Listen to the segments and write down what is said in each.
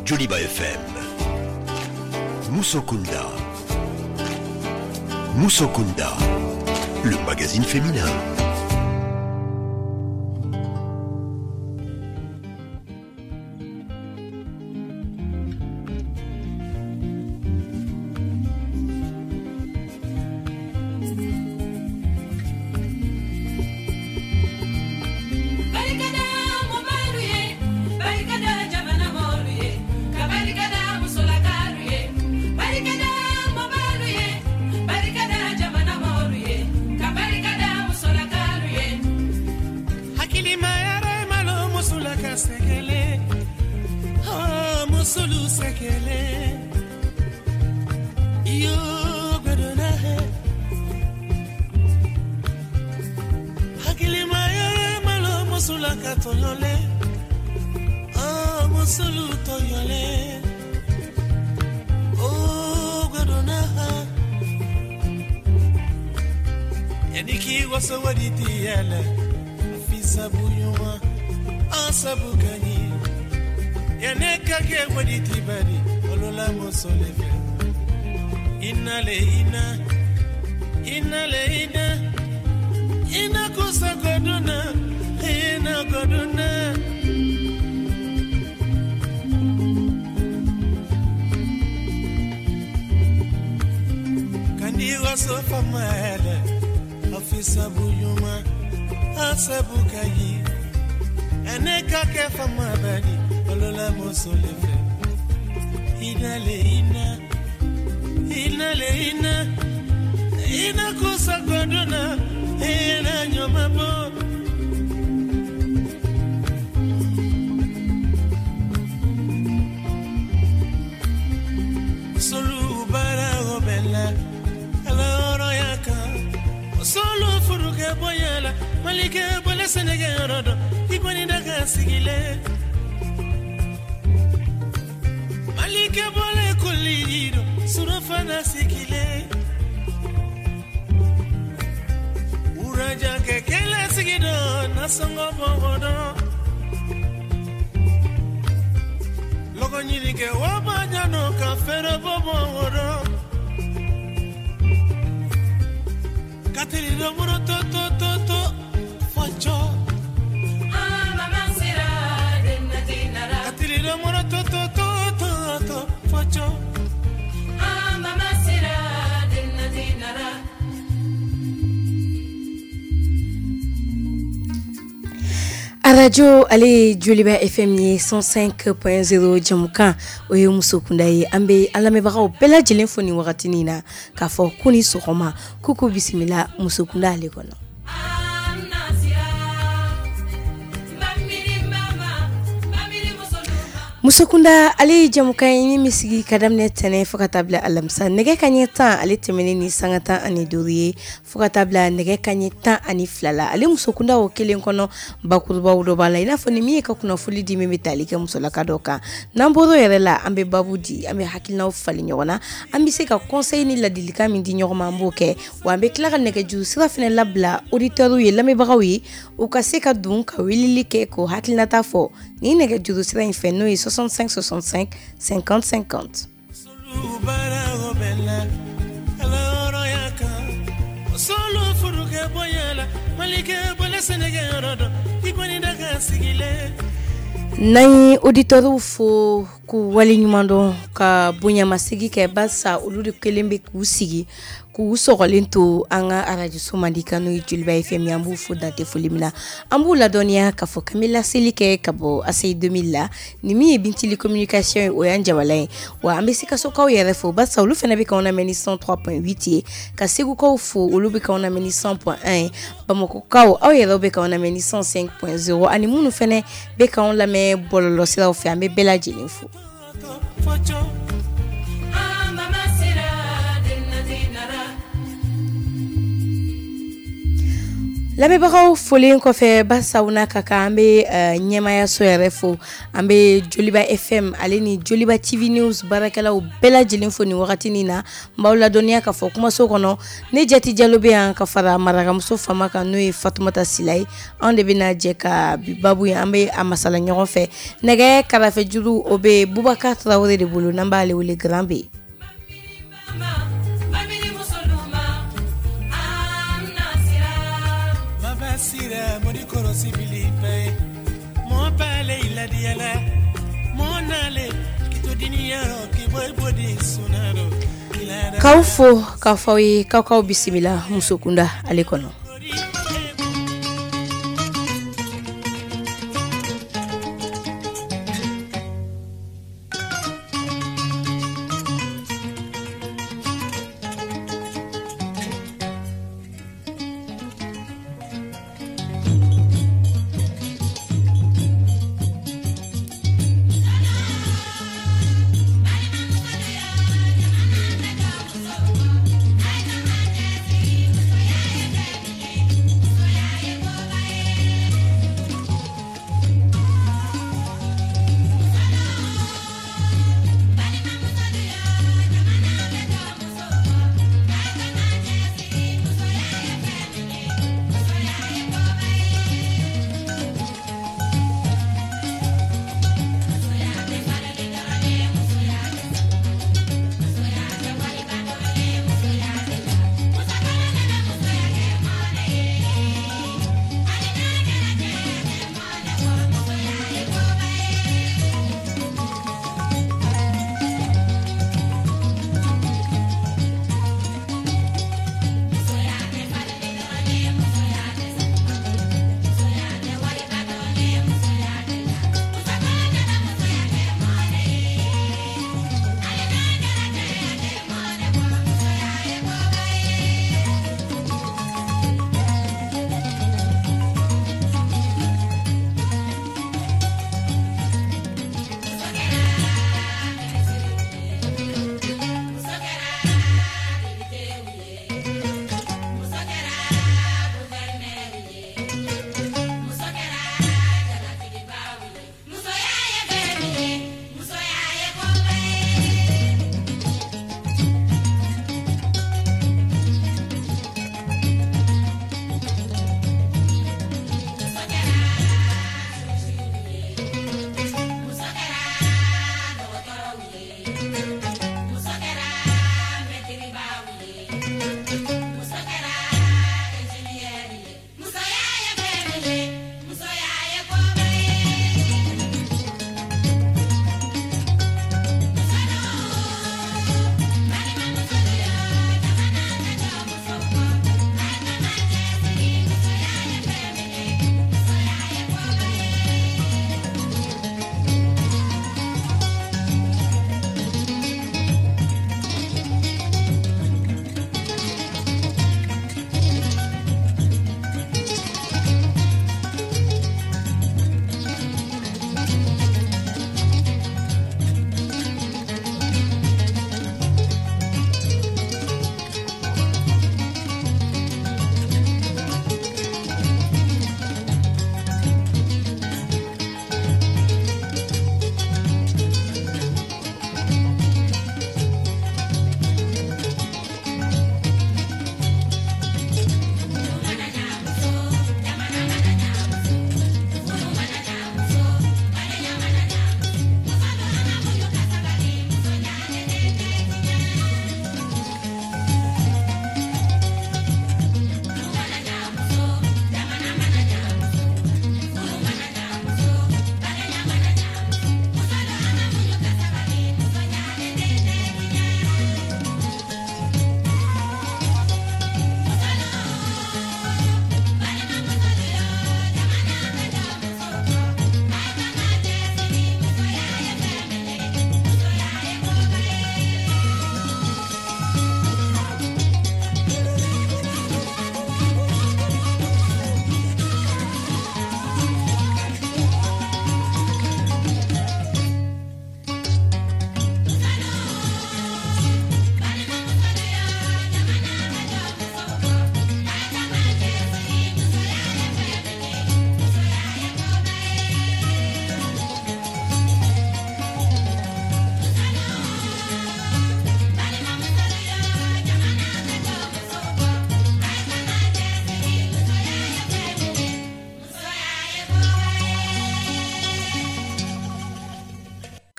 Joliba FM. Moussokunda. Moussokunda, le magazine féminin. Radio ale Joliba FM 105.0 Jamukan oye Moussokunda ye ambe alamebagaw bela jelen foni wakatini na kafo kuni sokoma kuku bisimila Moussokunda ale kono Moussokunda ale Jamukan ni misigi kadamne tene fokatabla alamsa nege kanyeta ale temene ni sangata ani duriye fokatabla nege kanyeta ani flala ale Moussokunda o kelen kono bakuruba wudo bala ina foni mi ka kuna fuli di meme talike musola kadoka namboro yere la ambe babudi ambe hakilna fali nyona ambi se ka conseil ni ladilika min di nyoma mboke wa ambe klara nege ju sira fene labla auditoru ye lame bagawi o ka se ka dun ka wilili ke ko hakilna tafo ni nege ju sira infeno 65 65 50 50 Nai auditoru fo ku wali nyumando ka bunya masigi ke basa uludu kelembe ku sigi ku sogolinto anga araji somandika no Joliba FM yambu fo date folimina ambu la donia ka fo Camilla Selike kabo asay 2000 la ni mi bintili communication o yanja walay wa ambesika soka yere fo basa ulu fena be ka ona meni 103.8 ka segu ko fo ulu be ka ona meni 100.1 bamoko ka o yere be ka ona meni 105.0 ani munu fene be ka on la me bololo sira o fe ambe bela jilinfo Lamɛnbagaw folen kɔfɛ Basawuna ka kan an bɛ ɲɛmaya so yɛrɛ fo an bɛ Joliba FM ale ni Joliba TV News baarakɛlaw bɛɛ lajɛlen fo nin wagati na n b'aw ladɔnniya k'a fɔ kumaso kɔnɔ ne Jati Jalo bɛ yan ka fara marakamuso fama kan n'o ye Fatumata Silaye anw de bɛna jɛ ka bi babu ye an bɛ a masala ɲɔgɔn fɛ nɛgɛ karafe juru o bɛ Bubakar Tarawele de bolo n'an b'ale wele Grand B. Sira modi korosi bilipe mo pale ila diala mo nale kito diniyaro ki boy body sunaro K'aw fo k'aw f'aw ye k'aw bisimila muso kunda ale kɔnɔ.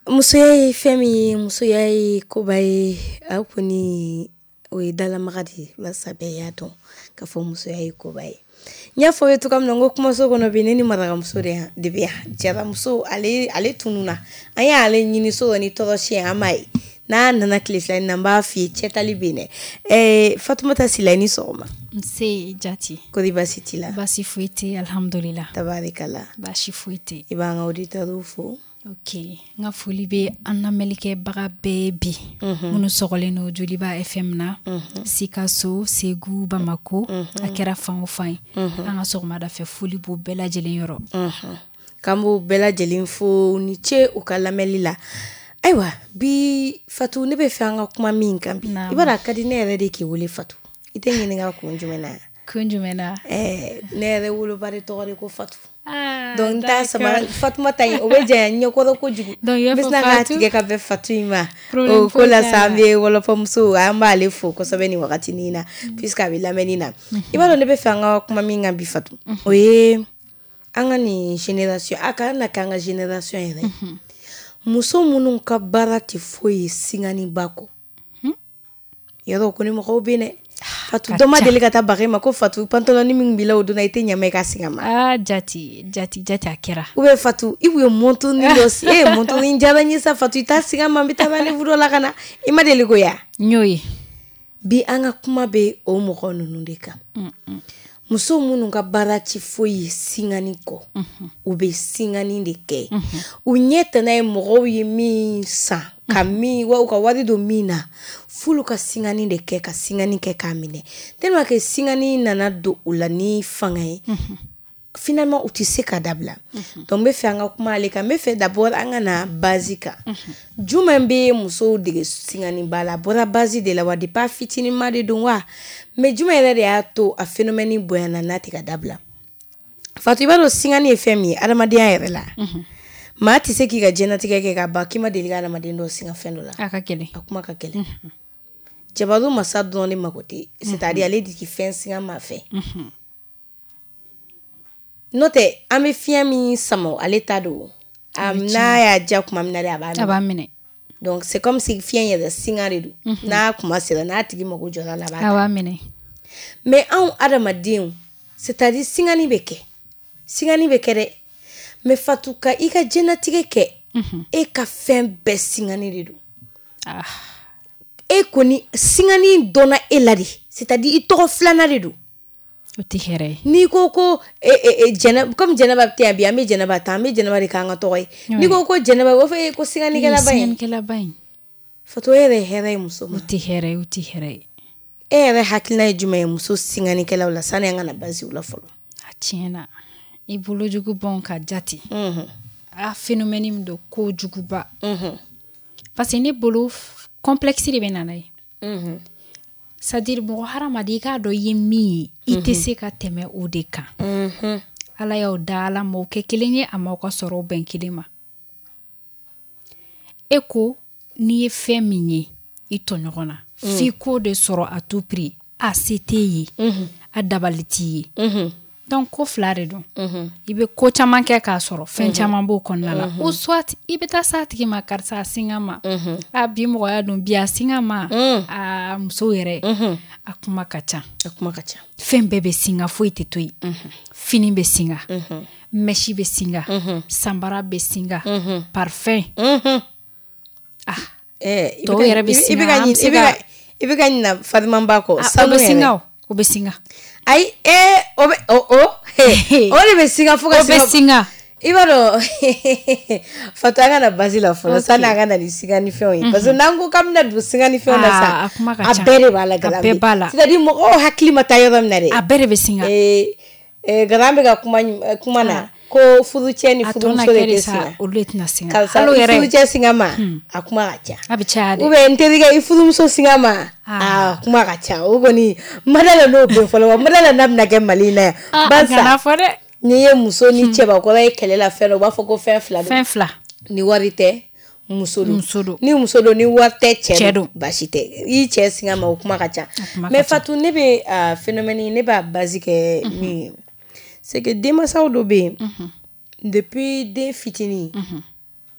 musoya ye fɛn min ye musoya ye koba ye a kɔni o ye dalamaga de ye barisa bɛɛ y'a dɔn k'a fɔ musoya ye koba ye n y'a fɔ ye cogoya min na n ko kumaso kɔnɔ bi ne ni marakamuso de bɛ yan jaramuso ale tununa an y'ale ɲini so dɔ ni tɔɔrɔsi an m'a ye n'a nana tile fila na n b'a f'i ye cɛtali bɛ yen dɛ Fatumata Sila i ni sɔgɔma nse Jati kɔri baasi t'i la baasi foyi tɛ alhamdulila tabarikala baasi foyi tɛ i b'an ka auditeurs fo ok n ka foli bɛ an lamɛnlikɛbaga bɛɛ bi minnu sɔgɔlen don Joliba FM na Sikaso Segu Bamako a kɛra fan o fan ye an ka sɔgɔmada fɛ foli b'u bɛɛ lajɛlen yɔrɔ k'an b'u bɛɛ lajɛlen fo ni ce u ka lamɛnli la ayiwa bi Fatu ne bɛ fɛ an ka kuma min kan bi i b'a dɔn a ka di ne yɛrɛ de k'i wele Fatu i tɛ ɲininka kun jumɛn na ne yɛrɛ woloba de tɔgɔ de ko Fatu donc t'a sama Fatumata in o bɛ janya ɲɛkɔrɔ kojugu n bɛ sina k'a tigɛ ka bɛn Fatu in ma o ko la sa an bɛ wɔlɔfɔmuso an b'ale fo kosɛbɛ nin wagatinin na puisque a bɛ lamɛnni na i b'a dɔn ne bɛ fɛ an ka kuma min kan bi Fatu o ye an ka nin génération a ka na k'an ka génération yɛrɛ muso minnu ka baara tɛ foyi ye singaniba kɔ yɔrɔ ko ni mɔgɔw bɛ dɛ Fatu dɔ ma deli ka taa baga ma ko Fatu pantaloni min b'i la o donna i tɛ ɲamɛ ka singa ma Jati a kɛra ou bien Fatu i b'u ye montoni dɔ si montoni jara n ye sa Fatu i t'a singa ma n bɛ taa rendez-vous dɔ la ka na i ma deli ko ya n y'o ye bi an ka kuma bɛ o mɔgɔ ninnu de kan muso minnu ka baara tɛ foyi ye singani kɔ u bɛ singani de kɛ u ɲɛ tana ye mɔgɔw ye min san ka min wa u ka wari don min na fulu ka singani de kɛ ka singani kɛ k'a minɛ tellement que singani nana don u la ni fanga ye finalement u tɛ se ka dabila donc n bɛ fɛ an ka kuma ale kan n bɛ fɛ d'abord an ka na base kan jumɛn bɛ musow dege singani ba la a bɔra base de la wa depuis a fitininma de don wa mais jumɛn yɛrɛ de y'a to a phénomène bonyana n'a tɛ ka dabila Fatu i b'a dɔn singani ye fɛn min ye adamadenya yɛrɛ la maa tɛ se k'i ka diɲɛlatigɛ kɛ ka ban k'i ma deli ka adamaden dɔ singa fɛn dɔ la a ka gɛlɛn a kuma ka gɛlɛn Jabaru masa dɔrɔn de mako tɛ c'est-à-dire ale de k'i fɛn singa maa fɛ n'o tɛ an bɛ fiɲɛ min sama ale ta don n'a y'a diya kuma min na de a b'a minɛ donc c'est comme si fiɲɛ yɛrɛ singa de don n'a kuma sera n'a tigi mako jɔra la a b'a minɛ mais anw adamadenw c'est-à-dire singani bɛ kɛ dɛ mais Fatu ka i ka diɲɛlatigɛ kɛ e ka fɛn bɛɛ singani de don e kɔni singani dɔnna e la de c'est-à-dire i tɔgɔ filanan de don o tɛ hɛrɛ ye n'i ko ko comme Jɛnɛba tɛ yan bi an bɛ Jɛnɛba ta an bɛ Jɛnɛba de k'an ka tɔgɔ ye n'i ko Jɛnɛba o fɛ ko singanikɛlaba in Fatu o yɛrɛ hɛrɛ ye muso ma o tɛ hɛrɛ ye e yɛrɛ hakilina ye jumɛn ye muso singanikɛlaw la sani an ka na base u la fɔlɔ a tiɲɛna i bolo jugubɔn ka Jati a phénomène min don ko juguba parce que ne bolo complexe de bɛ nana ye c'est-à-dire mɔgɔ hadamaden i k'a dɔn i ye min ye i tɛ se ka tɛmɛ o de kan Ala y'aw da Ala m'aw kɛ kelen ye a m'aw ka sɔrɔ bɛn kelen ma e ko n'i ye fɛn min ye i tɔɲɔgɔn na f'i k'o de sɔrɔ à tout prix a se t'e ye a dabali t'i ye donc ko fila de don i bɛ ko caman kɛ k'a sɔrɔ fɛn caman b'o kɔnɔna la ou soit i bɛ taa s'a tigi ma karisa a singa ma a bi mɔgɔya don bi a singa ma a muso yɛrɛ a kuma ka ca fɛn bɛɛ bɛ singa foyi tɛ to yen fini bɛ singa mèche bɛ singa sanbara bɛ singa parfum tɔw yɛrɛ bɛ singa i bɛ ka ɲina Fatima ba kɔ sanu yɛrɛ o bɛ singa ayi o de bɛ singa fo ka singa i b'a dɔn Fatu an ka na base la fɔlɔ sani an ka na ni singa ni fɛnw ye parce que n'an ko k'an bɛna don singa ni fɛnw na sa a bɛɛ de b'a la garan bɛ c'est-à-dire mɔgɔw hakili ma taa yɔrɔ min na dɛ a bɛɛ de bɛ singa garan bɛ ka kuma na ko furucɛ ni furumuso de tɛ singa olu de tɛna singa karisa i furucɛ singa ma a kuma ka ca a bɛ caya dɛ ou bien n terikɛ i furumuso singa ma a kuma ka ca o kɔni ma da la n'o bɛn fɔlɔ wa ma da la n'a bɛna kɛ Mali la yan barisa n'i ye muso ni cɛbakɔrɔ ye kɛlɛ la fɛn dɔ u b'a fɔ ko fɛn fila ni wari tɛ muso don ni muso don ni wari tɛ cɛ don baasi tɛ i cɛ singa ma o kuma ka ca mais Fatu ne bɛ phénomène ne b'a base kɛ min c'est que denmansaw dɔ bɛ yen depuis den fitinin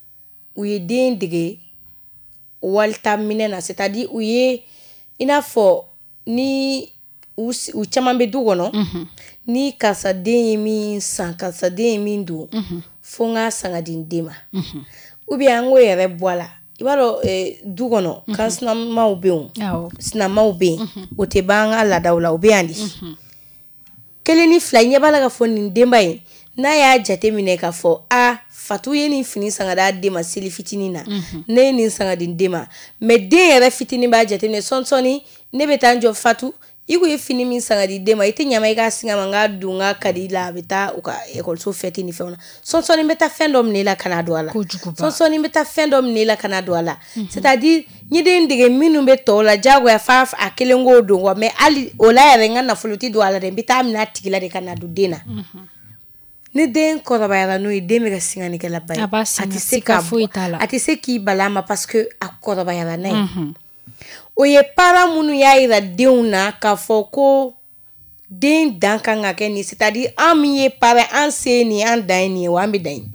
u ye den dege walta minena, c'est-à-dire u ye ina fo ni u caman be du kɔnɔ ni karisa den ye min san karisa den ye min don fo n ka sanga di n den ma ou bien an k'o yɛrɛ bɔ a la i b'a dɔn du kɔnɔ kan sinamaw bɛ yen sinamaw bɛ yen o tɛ ban an ka laadaw la o bɛ yan de kelen ni fila ɲɛ b'a la ka fɔ nin denba ye n'a y'a jate minɛ ka fɔ Fatu ye nin fini sanga da den ma seli fitinin na ne ye nin sanga di n den ma mais den yɛrɛ fitinin b'a jate minɛ sɔnsɔni ne bɛ taa n jɔ Fatu i ko ye fini min sanga di den ma i tɛ ɲama i ka singa ma n ka don n ka kadi la a bɛ taa u ka ekɔliso fɛti ni fɛnw na sɔnsɔni bɛ taa fɛn dɔ minɛ i la ka na don a la sɔnsɔni bɛ taa fɛn dɔ minɛ i la ka na don a la c'est-à-dire ɲiden dege minnu bɛ tɔw la jagoya fa a kelen k'o don quoi mais hali o la yɛrɛ n ka nafolo ti don a la dɛ n bɛ taa minɛ a tigi la de ka na don den na ni den kɔrɔbayara n'o ye den bɛ ka singanikɛla ba ye a tɛ se k'i bala ma parce que a kɔrɔbayara n'a ye o ye parents minnu y'a yira denw na k'a fɔ ko den dan kan ka kɛ nin c'est-à-dire an min ye parents an se ye nin ye an dan ye nin ye wa an bɛ dan ye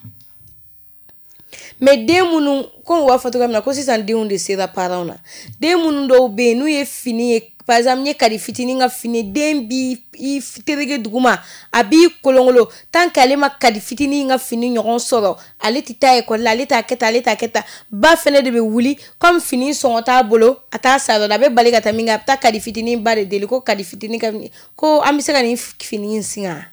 mais den minnu ko u b'a fɔ cogoya min na ko sisan denw de sera parents na den minnu dɔw bɛ yen n'u ye fini ye par exemple n ye kadi fitinin ka fini den bi i terege duguma a b'i kolonkolon tant que ale ma kadi fitinin ka fini ɲɔgɔn sɔrɔ ale tɛ taa école la ale t'a kɛ tan ba fɛnɛ de bɛ wuli comme fini sɔngɔ t'a bolo a t'a sa dɔ la a bɛ bali ka taa min kɛ a bɛ taa kadi fitinin ba de deli ko kadi fitinin ka ko an bɛ se ka nin fini in singa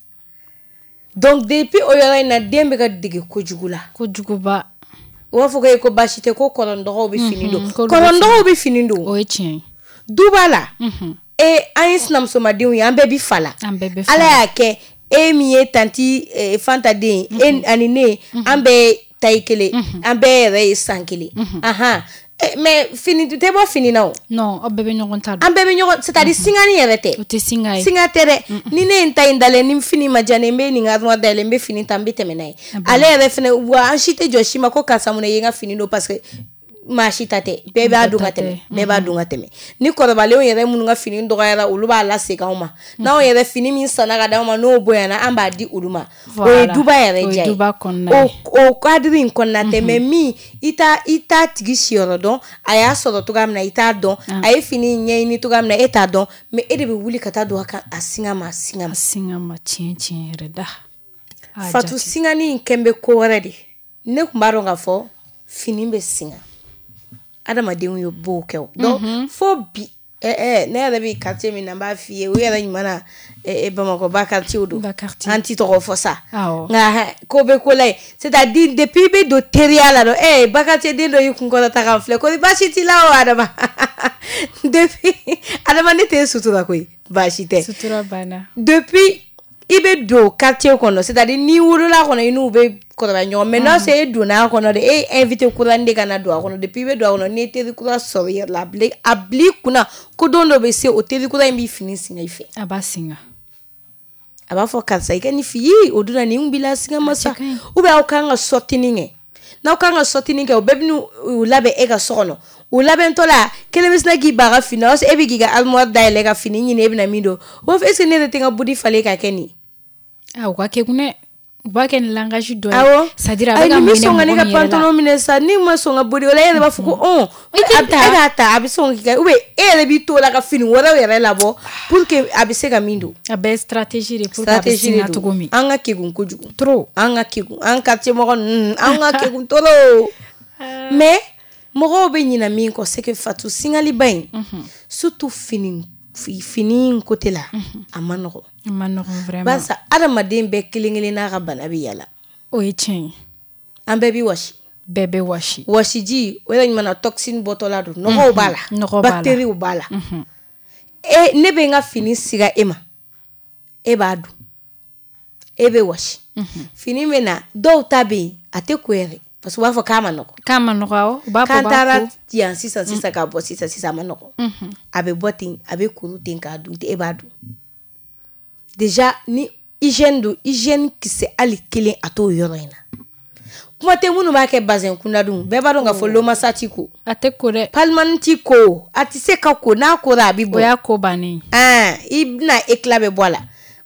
donc depuis o yɔrɔ in na den bɛ ka dege kojugu la kojuguba o b'a fɔ ko baasi tɛ ko kɔrɔndɔgɔw bɛ fini don kɔrɔndɔgɔw bɛ fini don o ye tiɲɛ du b'a la an ye sinamusomadenw ye an bɛɛ bi fa la ala y'a kɛ e min ye tanti Fanta den ye ani ne an bɛɛ taille kelen an bɛɛ yɛrɛ ye san kelen mais fini tɛ bɔ fini na o non aw bɛɛ bɛ ɲɔgɔn ta an bɛɛ bɛ ɲɔgɔn c'est-à-dire singani yɛrɛ tɛ o tɛ singa ye singa tɛ dɛ ni ne ye n ta in dalen ni fini ma diya ne n bɛ nin armoire dayɛlɛ n bɛ fini ta n bɛ tɛmɛ n'a ye ale yɛrɛ fɛnɛ wa an si tɛ jɔ si ma ko karisa mun ye n ka fini don parce que maa si ta tɛ bɛɛ b'a don ka tɛmɛ ni kɔrɔbalenw yɛrɛ minnu ka fini dɔgɔyara olu b'a lasegin anw ma n'anw yɛrɛ fini min sanna ka d'anw ma n'o bonyana an b'a di olu ma o ye duba yɛrɛ diya ye o kadiri in kɔnɔna tɛ mais min i t'a tigi siyɔrɔ dɔn a y'a sɔrɔ cogoya min na i t'a dɔn a ye fini ɲɛɲini cogoya min na e t'a dɔn mais e de bɛ wuli ka taa don a kan a singa ma tiɲɛ yɛrɛ da Fatu singani in kɛn bɛ ko wɛrɛ de ne tun b'a dɔn k'a fɔ fini bɛ singa adamadenw ye b'o kɛ o donc fo bi ne yɛrɛ bɛ quartier min na n b'a f'i ye o yɛrɛ ɲuman na Bamakɔ ba quartier don an ti tɔgɔ fɔ sa nka ko bɛ ko la ye c'est-à-dire depuis i bɛ don teriya la dɔn ba quartier den dɔ y'i kunkɔrɔta kan filɛ ko baasi t'i la o Adama depuis Adama ne t'e sutura koyi baasi tɛ sutura banna depuis i bɛ don quartier kɔnɔ c'est-à-dire n'i wolola kɔnɔ i n'u bɛ kɔrɔbaya ɲɔgɔn mais non c'est e donna a kɔnɔ de e invité kura de kana don a kɔnɔ depuis i bɛ don a kɔnɔ n'i teri kura sɔrɔ yɛrɛ la a bila i kunna ko don dɔ bɛ se o teri kura in b'i fini singa i fɛ a b'a singa a b'a fɔ karisa i ka nin f'i o donna nin b'i la singa ma sa ou bien aw kan ka sortinin kɛ n'aw kan ka sortinin kɛ o bɛɛ bɛ n'u labɛn e ka so kɔnɔ o labɛntɔ la kelen bɛ sina k'i ba ka fini e bɛ k'i ka armoire dayɛlɛ ka fini ɲini e bɛ na min don o est ce que ne yɛrɛ tɛ n ka budi falen ka kɛ nin u ka kɛ kun dɛ u b'a kɛ ni langage dɔ ye c'est-à-dire a bɛ ka minɛ mɔgɔ min yɛrɛ la ka pantalon minɛ sa ni ma sɔn ka bodi o la e yɛrɛ b'a fɔ ko e k'a ta a bɛ sɔn k'i kɛ ou bien e yɛrɛ b'i to la ka fini wɛrɛw yɛrɛ labɔ pour que a bɛ se ka min don a bɛɛ stratégie de pour que a bɛ singa cogo min an ka kegun kojugu trop an ka kegun an quartier mɔgɔ ninnu an ka kegun trop mais mɔgɔw bɛ ɲinɛ min kɔ c'est que Fatu singaliba in surtout fini côté la a ma nɔgɔ vraiment barisa adamaden bɛɛ kelen-kelen n'a ka bana bɛ yala o ye tiɲɛ ye an bɛɛ bi wasi bɛɛ bɛ wasi wasiji o yɛrɛ ɲuman na toxine bɔtɔla don nɔgɔw b'a la bactéries b'a la ne bɛ n ka fini siga e ma e b'a dun e bɛ wasi fini bɛ na dɔw ta bɛ yen a tɛ ko yɛrɛ parce que u b'a fɔ k'a ma nɔgɔ u b'a fɔ k'an taara yan sisan k'a bɔ sisan a ma nɔgɔ a bɛ bɔ ten a bɛ kuru ten k'a dun e b'a dun déjà ni hygiène don hygiène kisɛ hali kelen a t'o yɔrɔ in na kuma tɛ minnu b'a kɛ bazin kunda dun bɛɛ b'a dɔn k'a fɔ lomasa ti ko a tɛ ko dɛ palimani ti ko a tɛ se ka ko n'a kora a bɛ bɔ o y'a ko bannen i bɛna éclat bɛ bɔ a la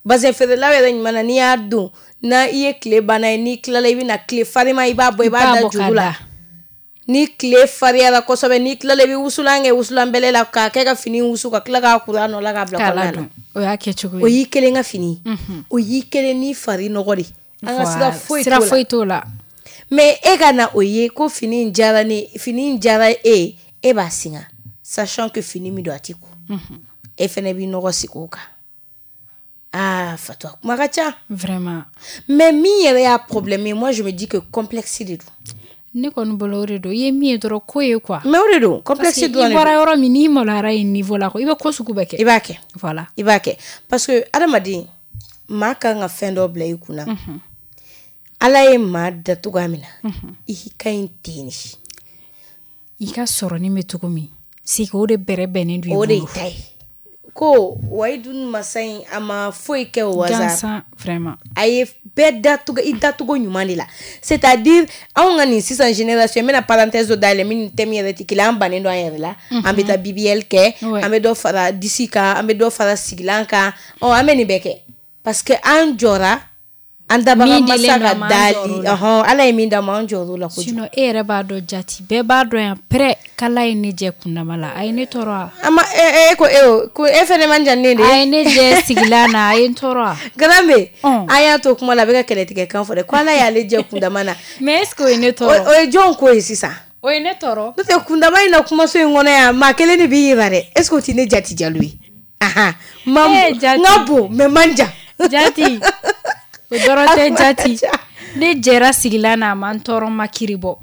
bazin feerela yɛrɛ ɲuman n'i y'a don na i ye tile banna ye n'i tilala i bɛna tile farima i b'a bɔ i b'a da juru la ni tile fariyara kosɛbɛ n'i tilala i bɛ wusulan kɛ wusulanbɛlɛ la k'a kɛ ka fini wusu ka tila k'a kuru a nɔ la k'a bila kɔnɔna la o y'a kɛ cogo ye o y'i kelen ka fini o y'i kelen ni fari nɔgɔ de an ka sira foyi t'o la mais e ka na o ye ko fini in diyara e b'a singa sachant que fini min don a t'i ko e fɛnɛ b'i nɔgɔ sigi o kan Fatou kuma ka ca vraiment mais min yɛrɛ y'a problème ye moi je me dis que complexe de don ne kɔni bolo o de don i ye min ye dɔrɔn ko ye quoi mais o de don complexe don i bɔra yɔrɔ min n'i maloyara yen niveau la i bɛ ko sugu bɛɛ kɛ i b'a kɛ voilà i b'a kɛ parce que adamaden maa kan ka fɛn dɔ bila i kunna ala ye maa da cogoya min na i ka ɲi ten i ka sɔrɔ ni bɛ cogo min c'est que o de bɛrɛ bɛnnen don i bolo o de y'i ta ye ko wayidun masa in a ma foyi kɛ o hasard gansan vraiment a ye bɛɛ i dacogo ɲuman de la c'est-à-dire anw ka nin sisan génération n bɛna parenthèse dɔ dayɛlɛ min thème yɛrɛ tɛ kelen an bannen don an yɛrɛ la an bɛ taa BBL kɛ an bɛ dɔ fara disi kan an bɛ dɔ fara sigilan kan an bɛ nin bɛɛ kɛ parce que an jɔra an dabaga masa ka dali ala ye min d'a ma an jɔr'o la kojugu sinon e yɛrɛ b'a dɔn jati bɛɛ b'a dɔn yan prêt k'ala ye ne jɛ kundama la a ye ne tɔɔrɔ ko e fɛnɛ man jan ne de a ye ne jɛ sigilan na a ye n tɔɔrɔ Garambe an y'a to kuma la a bɛ ka kɛlɛtigɛ kan fɔ dɛ ko ala y'ale jɛ kundama na mais est ce que o ye ne tɔɔrɔ o ye jɔn ko ye sisan o ye ne tɔɔrɔ n'o tɛ kundama in na kumaso in kɔnɔ yan maa kelen de b'i yira dɛ est ce que o tɛ ne jati jalo ye n ka bon mais man jan jati o dɔrɔn tɛ jati ne jɛra sigilan na a ma n tɔɔrɔ ma kiri bɔ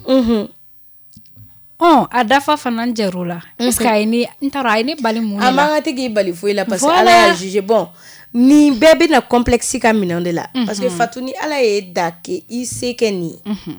a dafa fana n jɛr'o la est ce que a ye ne bali mun de la a man ka tɛ k'i bali foyi la parce que ala y'a juger bon nin bɛɛ bɛna complexe ka minɛn de la parce que Fatou ni ala ye da kɛ i se kɛ nin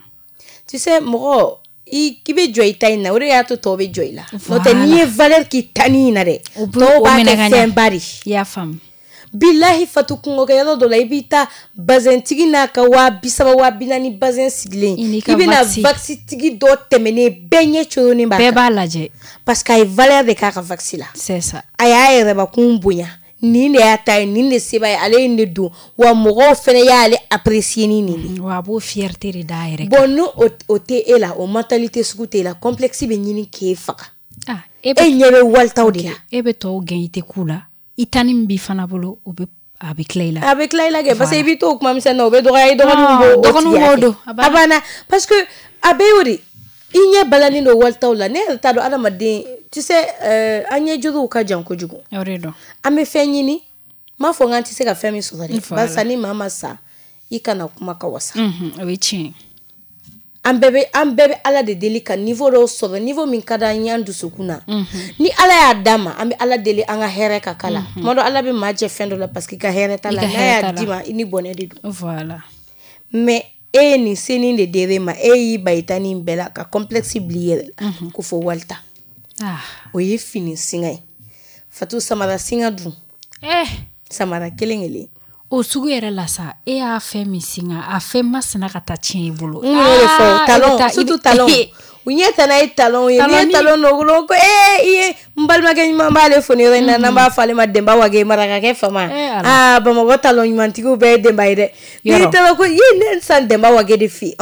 tu sais mɔgɔ i bɛ jɔ i ta in na o de y'a to tɔw bɛ jɔ i la n'o tɛ n'i ye valeur k'i ta ni in na dɛ tɔw b'a kɛ fɛnba de i y'a faamu bilahi Fatou kungokɛ yɔrɔ dɔ la i b'i ta bazin tigi n'a ka 30,000 40,000 bazin sigilen i bɛna vaccin tigi dɔ tɛmɛnen bɛɛ ɲɛ coronin bɛɛ b'a lajɛ parce que a ye valeur de k'a ka vaccin la c'est ça a y'a yɛrɛbakun bonya nin de y'a ta ye nin de seba ye ale ye ne don wa mɔgɔw fɛnɛ y'ale apprécier ni nin de wa a b'o fierté de d'a yɛrɛ bon no o tɛ e la o mentalité sugu tɛ e la complexe bɛ ɲini k'e faga e ɲɛ bɛ walitaw de la e bɛ tɔw gɛn i tɛ k'u la i tani min b'i fana bolo a bɛ tila i la kɛ parce que i b'i to o kuma misɛn na o bɛ dɔgɔya i dɔgɔninw b'o don a banna parce que a bɛ y'o de i ɲɛ balannen don walitaw la ne yɛrɛ t'a dɔn adamaden tu sais an ɲɛ juguw ka jan kojugu o de don an bɛ fɛn ɲini n m'a fɔ k'an tɛ se ka fɛn min sɔrɔ dɛ barisa ni maa ma sa i kana kuma ka wasa o ye tiɲɛ an bɛɛ bɛ ala de deli ka niveau dɔw sɔrɔ niveau min ka d'an ye an dusukun na ni ala y'a d'a ma an bɛ ala deli an ka hɛrɛ ka kala tuma dɔ ala bɛ maa jɛ fɛn dɔ la parce que i ka hɛrɛ t'a la n'a y'a d'i ma i ni bɔnɛ de don voilà mais e ye nin senin de dir'e ma e y'i ba i ta nin bɛɛ la ka complexe bil'i yɛrɛ la ko fɔ walita o ye fini singa ye Fatou samara singa dun samara kelen o sugu yɛrɛ la sa e y'a fɛn min singa a fɛn masina ka taa tiɲɛ i bolo talon surtout talon u ɲɛ tana ye talon ye n'i ye talon dɔ ko i ye n balimakɛ ɲuman b'ale fo ni yɔrɔ in na n'an b'a fɔ ale ma Denba Wage marakakɛ fama Bamakɔ talon ɲumantigiw bɛɛ ye Denba ye dɛ n'i taara ko ye ne san Denba Wage de fɛ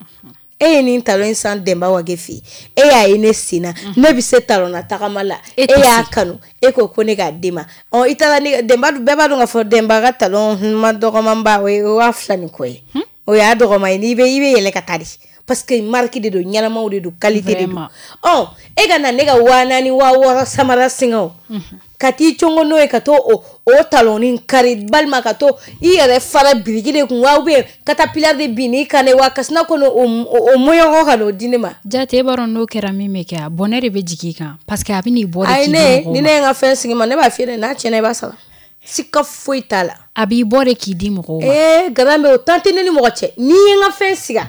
e ye nin talon in san Denba Wage fɛ e y'a ye ne sen na ne bɛ se talon na tagama la e y'a kanu e ko ne k'a d'e ma i taara Denba bɛɛ b'a dɔn k'a fɔ Denba ka talon ma dɔgɔmanba o ye 2,000 ni kɔ ye o y'a dɔgɔma ye i bɛ yɛlɛ ka taa de parce que marque de don ɲɛnamaw de don qualité de don e ka na ne ka 4,000 5,000 samara singa ka t'i congo n'o ye ka to o talonin kari balima ka to i yɛrɛ fara biriki de kun wa ou bien caterpillar de bin i kan wa kasina kɔnɔ o moyɔgɔ ka n'o di ne ma jate e b'a dɔn n'o kɛra min bɛ kɛ a bɔnɛ de bɛ jigin i kan parce que a bɛ n'i bɔ de k'i di mɔgɔw ma ni ne ye n ka fɛn sigi ma ne b'a f'i ye dɛ n'a tiɲɛna i b'a sara sika foyi t'a la a b'i bɔ de k'i di mɔgɔw ma Garambe o temps tɛ ne ni mɔgɔ cɛ n'i ye n ka fɛn siga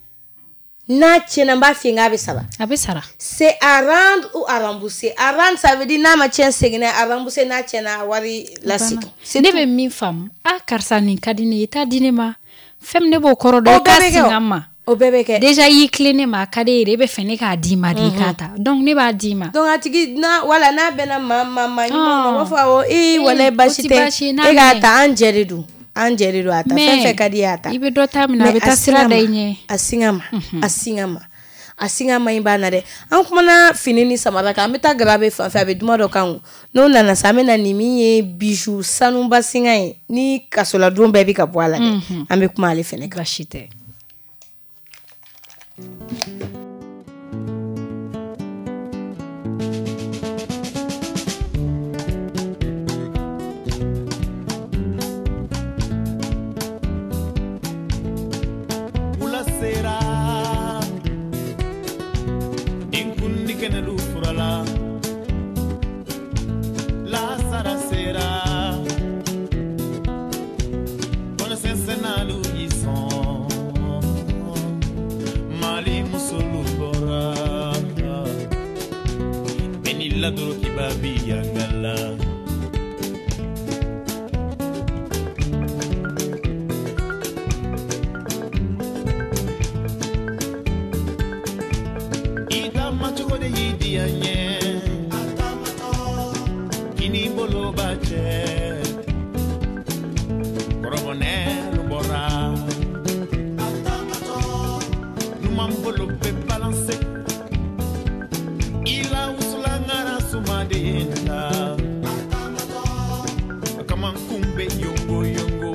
n'a tiɲɛna n b'a f'i ye k'a bɛ sara c'est à rendre ou à rembourser à rendre ça veut dire n'a ma tiɲɛ seginna à rembourser n'a tiɲɛna a wari lasegin ne bɛ min faamu karisa nin ka di ne ye i t'a di ne ma fɛn min ne b'o kɔrɔ dɔn i k'a segin an ma o bébé ke déjà yi cleaner ma kadere be fene ka di ma di kata donc ne ba di ma donc atigi na wala na bena mama ni mo fa o wala bashite e ga ta anjeridu ata fe kadi ata ibe do ta mina be ta sira da nye asingama imbana de an kuma na fini ni samara ka meta grabe fa be duma do kan no nana samena ni mi ye bijou sanu basinga ni kasola drum baby ka poala de an be kuma ale fene bashite La duro ki babi yangala ita macho de yidi anye kini bolo bache korobone lubora numam bolo pe balance ila Sumadinda Akaman kumbe yongo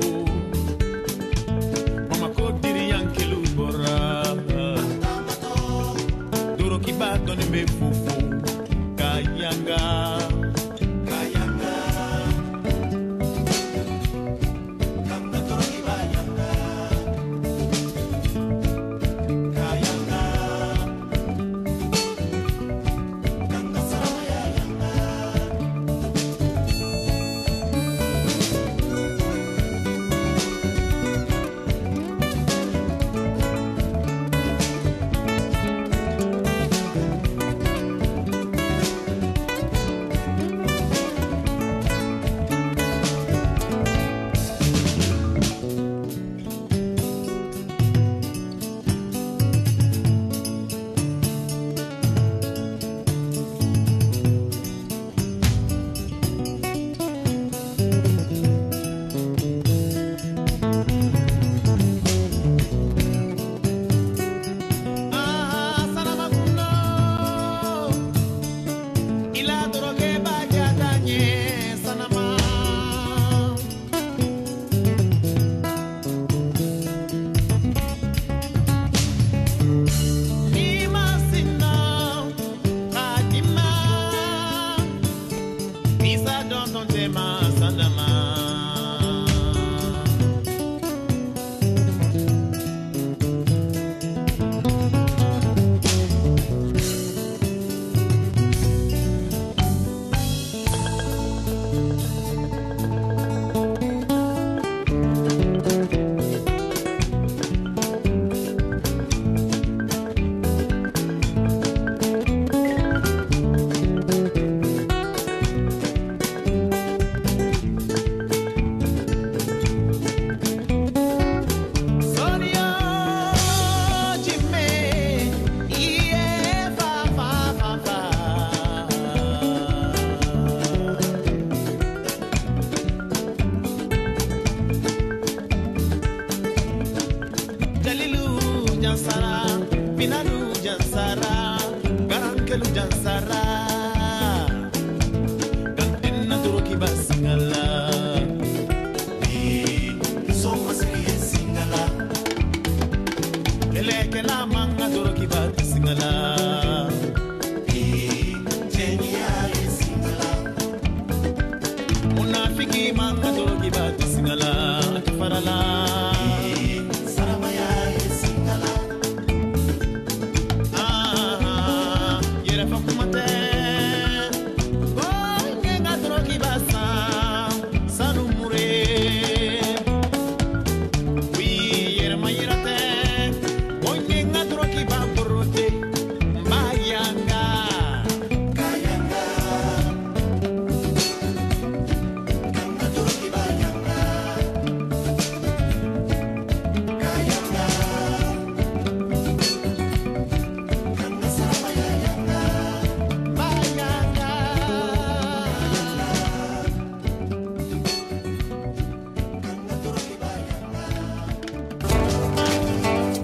Mama kodiri yankelu bora Duro kibato ni mefufu Kayanga Yere fa kumate, oh, ngenga drogi basa.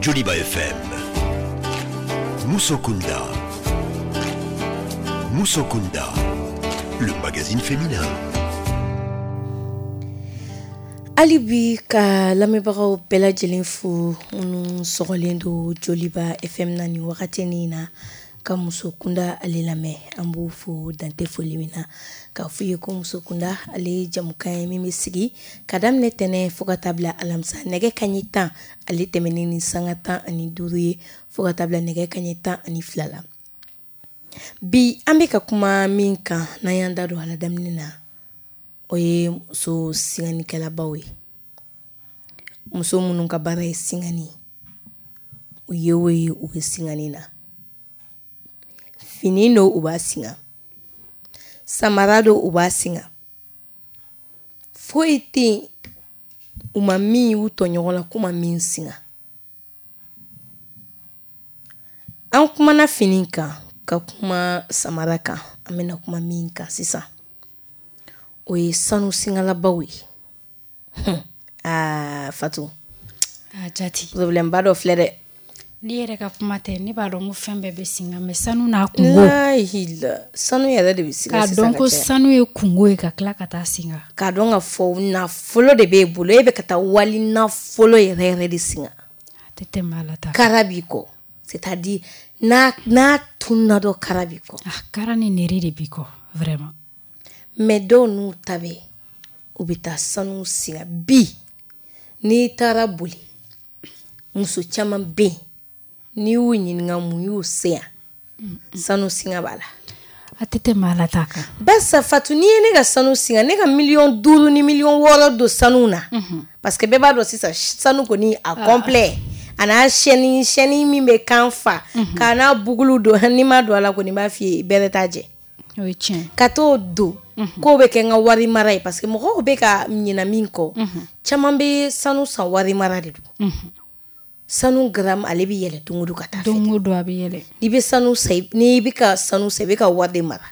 Joliba FM. Moussokunda. Moussokunda, le magazine féminin. Alibi ka lamebagaw bɛɛ lajɛlen fo minnu sɔgɔlen don Joliba FM na nin wagati na ka Musokunda ale lamɛn an b'o fo dante foli min na ka fɔ ye ko Musokunda ale jamukan ye min bɛ sigi ka daminɛ tɛnɛ fo ka taa bila alamisa nɛgɛ kanɲɛ 10 ale tɛmɛnen ni sanga 15 ye fo ka taa bila nɛgɛ kanɲɛ 12 la. Bi an bɛ ka kuma min kan n'an y'an da don a la daminɛ na o ye muso singanikɛlabaw ye. Muso minnu ka baara ye singani u ye o ye u bɛ singani na. Fini do u b'a singa, samara do u b'a singa, foyi tɛ u ma min y'u tɔɲɔgɔn la k'u ma min singa. An kumana fini kan ka kuma samara kan an bɛna kuma min kan sisan o ye sanu singalabaw ye. Fatu jati problème ba dɔ filɛ dɛ. Ni yɛrɛ ka kuma tɛ ne b'a dɔn ko fɛn bɛɛ bɛ singa mais sanu n'a kungo. Sanu yɛrɛ de bɛ singa sisan. K'a dɔn ko sanu ye kungo ye ka tila ka taa singa. K'a dɔn ka fɔ nafolo de b'e bolo e bɛ ka taa wali nafolo yɛrɛ de singa. A tɛ tɛmɛ ala ta. Kara b'i kɔ c'est-à-dire n'a tununa dɔ kara b'i kɔ. Kara ni neri de b'i kɔ vraiment. Mais dɔw n'u ta bɛ u bɛ taa sanu singa bi n'i taara boli muso caman bɛ yen n'i y'u ɲininka mun y'u se yan sanu singa b'a la. A tɛ tɛmɛ ala ta kan. Barisa Fatu n'i ye ne ka sanu singa ne ka 5 ni 6 don sanu na parce que bɛɛ b'a dɔn sisan sanu kɔni a complet a n'a chaîne min bɛ kan fa k'a n'a bugulu don n'i ma don a la kɔni b'a f'i ye bɛɛ t'a jɛ. O ye tiɲɛ. Ka t'o don k'o bɛ kɛ n ka wari mara ye parce que mɔgɔw bɛ ka ɲina min kɔ caman bɛ sanu san wari mara de don. Sanu gram ale bɛ yɛlɛ don o don ka taa fɛ. Don o don a bɛ yɛlɛ. N'i bɛ sanu san n'i bɛ ka sanu san i bɛ ka wari de mara.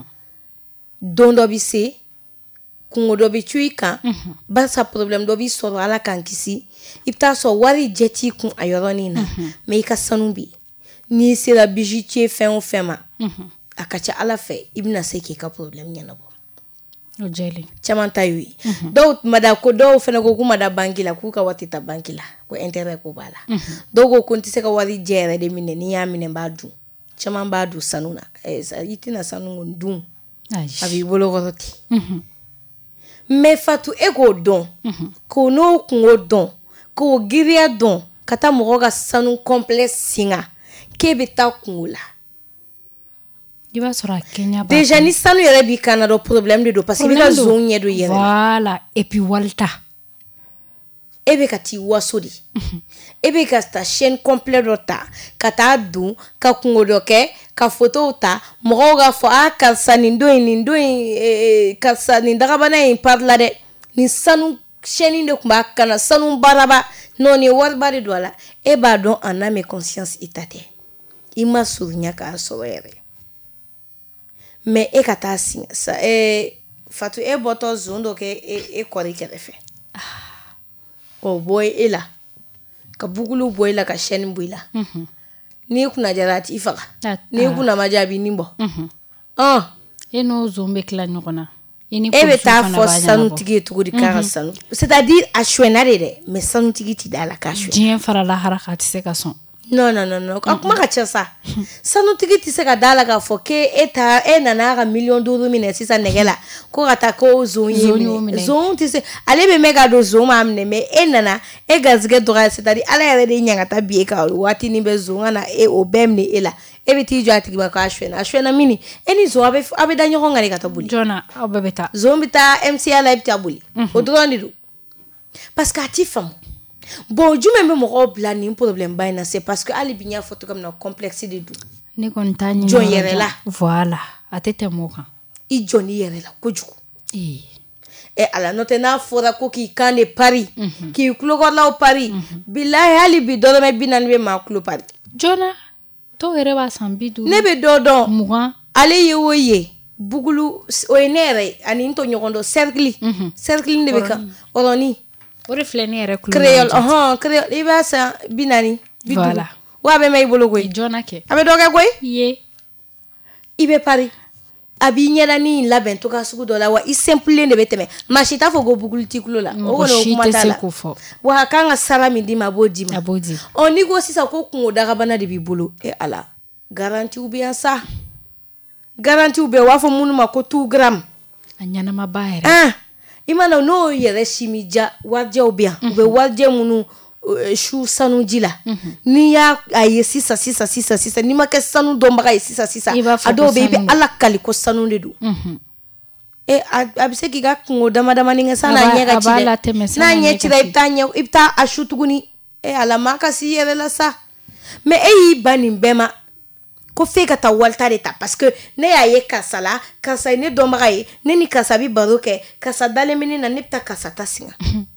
Don dɔ bɛ se kungo dɔ bɛ cu i kan barisa problème dɔ b'i sɔrɔ ala k'an kisi i bɛ taa sɔrɔ wari jɛ t'i kun a yɔrɔnin na mais i ka sanu bɛ yen n'i sera bijoutier fɛn o fɛn ma a ka ca ala fɛ i bɛna se k'i ka problème ɲɛnabɔ. O jɛlen. Caman ta y'o ye. Dɔw mada ko dɔw fana ko k'u ma da banque la k'u ka wari ta banque la ko intérêt ko b'a la. Dɔw ko ko n tɛ se ka wari jɛ yɛrɛ de minɛ n'i y'a minɛ n b'a dun. Caman b'a dun sanu na i tɛna sanu dun a b'i bolo kɔrɔ ten. Mais Fatu e k'o dɔn k'o n'o kungo dɔn k'o giriya dɔn ka taa mɔgɔ ka sanu complet singa k'e bɛ taa kungo la. I b'a sɔrɔ a kɛɲɛ b'a déjà ni sanu yɛrɛ b'i kan na dɔ problème de don parce que i bɛ ka zon ɲɛ don yɛrɛ la. Voilà et puis walita. E bɛ ka t'i waso de. E bɛ ka taa chaîne complet dɔ ta ka taa dun ka kungo dɔ kɛ ka photo ta mɔgɔw k'a fɔ karisa nin don in karisa nin dagabana in par la dɛ nin sanu chaîne de tun b'a kan na sanu baraba non ni wariba de don a la e b'a dɔn en âme et conscience i ta tɛ i ma surunya k'a sɔrɔ yɛrɛ mais e ka taa singa Fatu e bɔtɔ zon dɔ kɛ e kɔri kɛrɛfɛ o bɔ e la ka bugulu bɔ e la ka chaîne bɔ e la n'i kunna jara a t'i faga n'i kunna ma jaabi ni bɔ e n'o zon bɛ tila ɲɔgɔn na e bɛ taa fɔ sanutigi ye cogo di k'a ka sanu c'est-à-dire a suɲɛna de dɛ mais sanutigi t'i da la k'a suɲɛ diɲɛ farala haraka a tɛ se ka sɔn. Non a kuma ka ca sa sanutigi tɛ se ka da la k'a fɔ k'e nana ka 5 minɛ sisan nɛgɛ la ko ka taa ko zon ye minɛ zon tɛ se ale bɛ mɛn ka don zon m'a minɛ mais e nana e garisɛgɛ dɔgɔya c'est-à-dire ala yɛrɛ de ɲaŋata bi e kan waati ni bɛ zon ka na o bɛɛ minɛ e la e bɛ t'i jɔ a tigi ma k'a suɲɛna mini e ni zon a bɛ da ɲɔgɔn kan de ka taa boli. Jɔna aw bɛɛ bɛ taa. Zon bɛ taa MCA la e bɛ taa boli o dɔrɔn de don parce que a t'i faamu. Bon jumɛn bɛ mɔgɔw bila nin problème ba in na c'est parce que hali bi n y'a fɔ cogo min na complexe de don. Ne kɔni t'a ɲini jɔn yɛrɛ la. Voilà a tɛ tɛmɛ o kan. I jɔ n'i yɛrɛ la kojugu. Ala n'o tɛ n'a fɔra ko k'i kan de pari k'i tulokɔrɔlaw pari bilahi hali bi dɔrɔmɛ 40 bɛ maa tulo pari. Jɔna dɔw yɛrɛ b'a san 50. Ne bɛ dɔ dɔn 20 ale ye o ye bugulu o ye ne yɛrɛ ani n tɔ ɲɔgɔn dɔn cercle de bɛ kan ɔrɔni. O de filɛ ne yɛrɛ kulo créole i b'a san 40 Voilà. Wa be may bolo koy. Jona ke. Abe doge koy? Ye. Ibe pari. Abi nyala ni labɛn to ka sugu dɔ la wa I simple de beteme. Machita fo go buguliti kulo la. O wono kuma ta la. Wa kan ka sara min di ma bo di ma. Abodi. On ni go sisa ko kungo daga bana de bi bolo. E ala. Garantie ou bien ça. Garantie ou bien wa fo munu ma ko 2 gram. Anyana mabaere. Imana no yere shimija wadje ou bien. Ube wadje munu shu sanu jila. Ni ya aye sisa ni ma ke sanu domba aye sisa ado baby ala kali ko sanu de do abise ki ga kungo dama ninga sana nyega chile na nye chira ipta ashutuguni ala maka si yere la sa me yi bani bema ko fe ka ta walta de ta parce que ne ya ye kasala kasa ne domba aye ne ni kasa bi baroke kasa dale mini na nipta kasa tasinga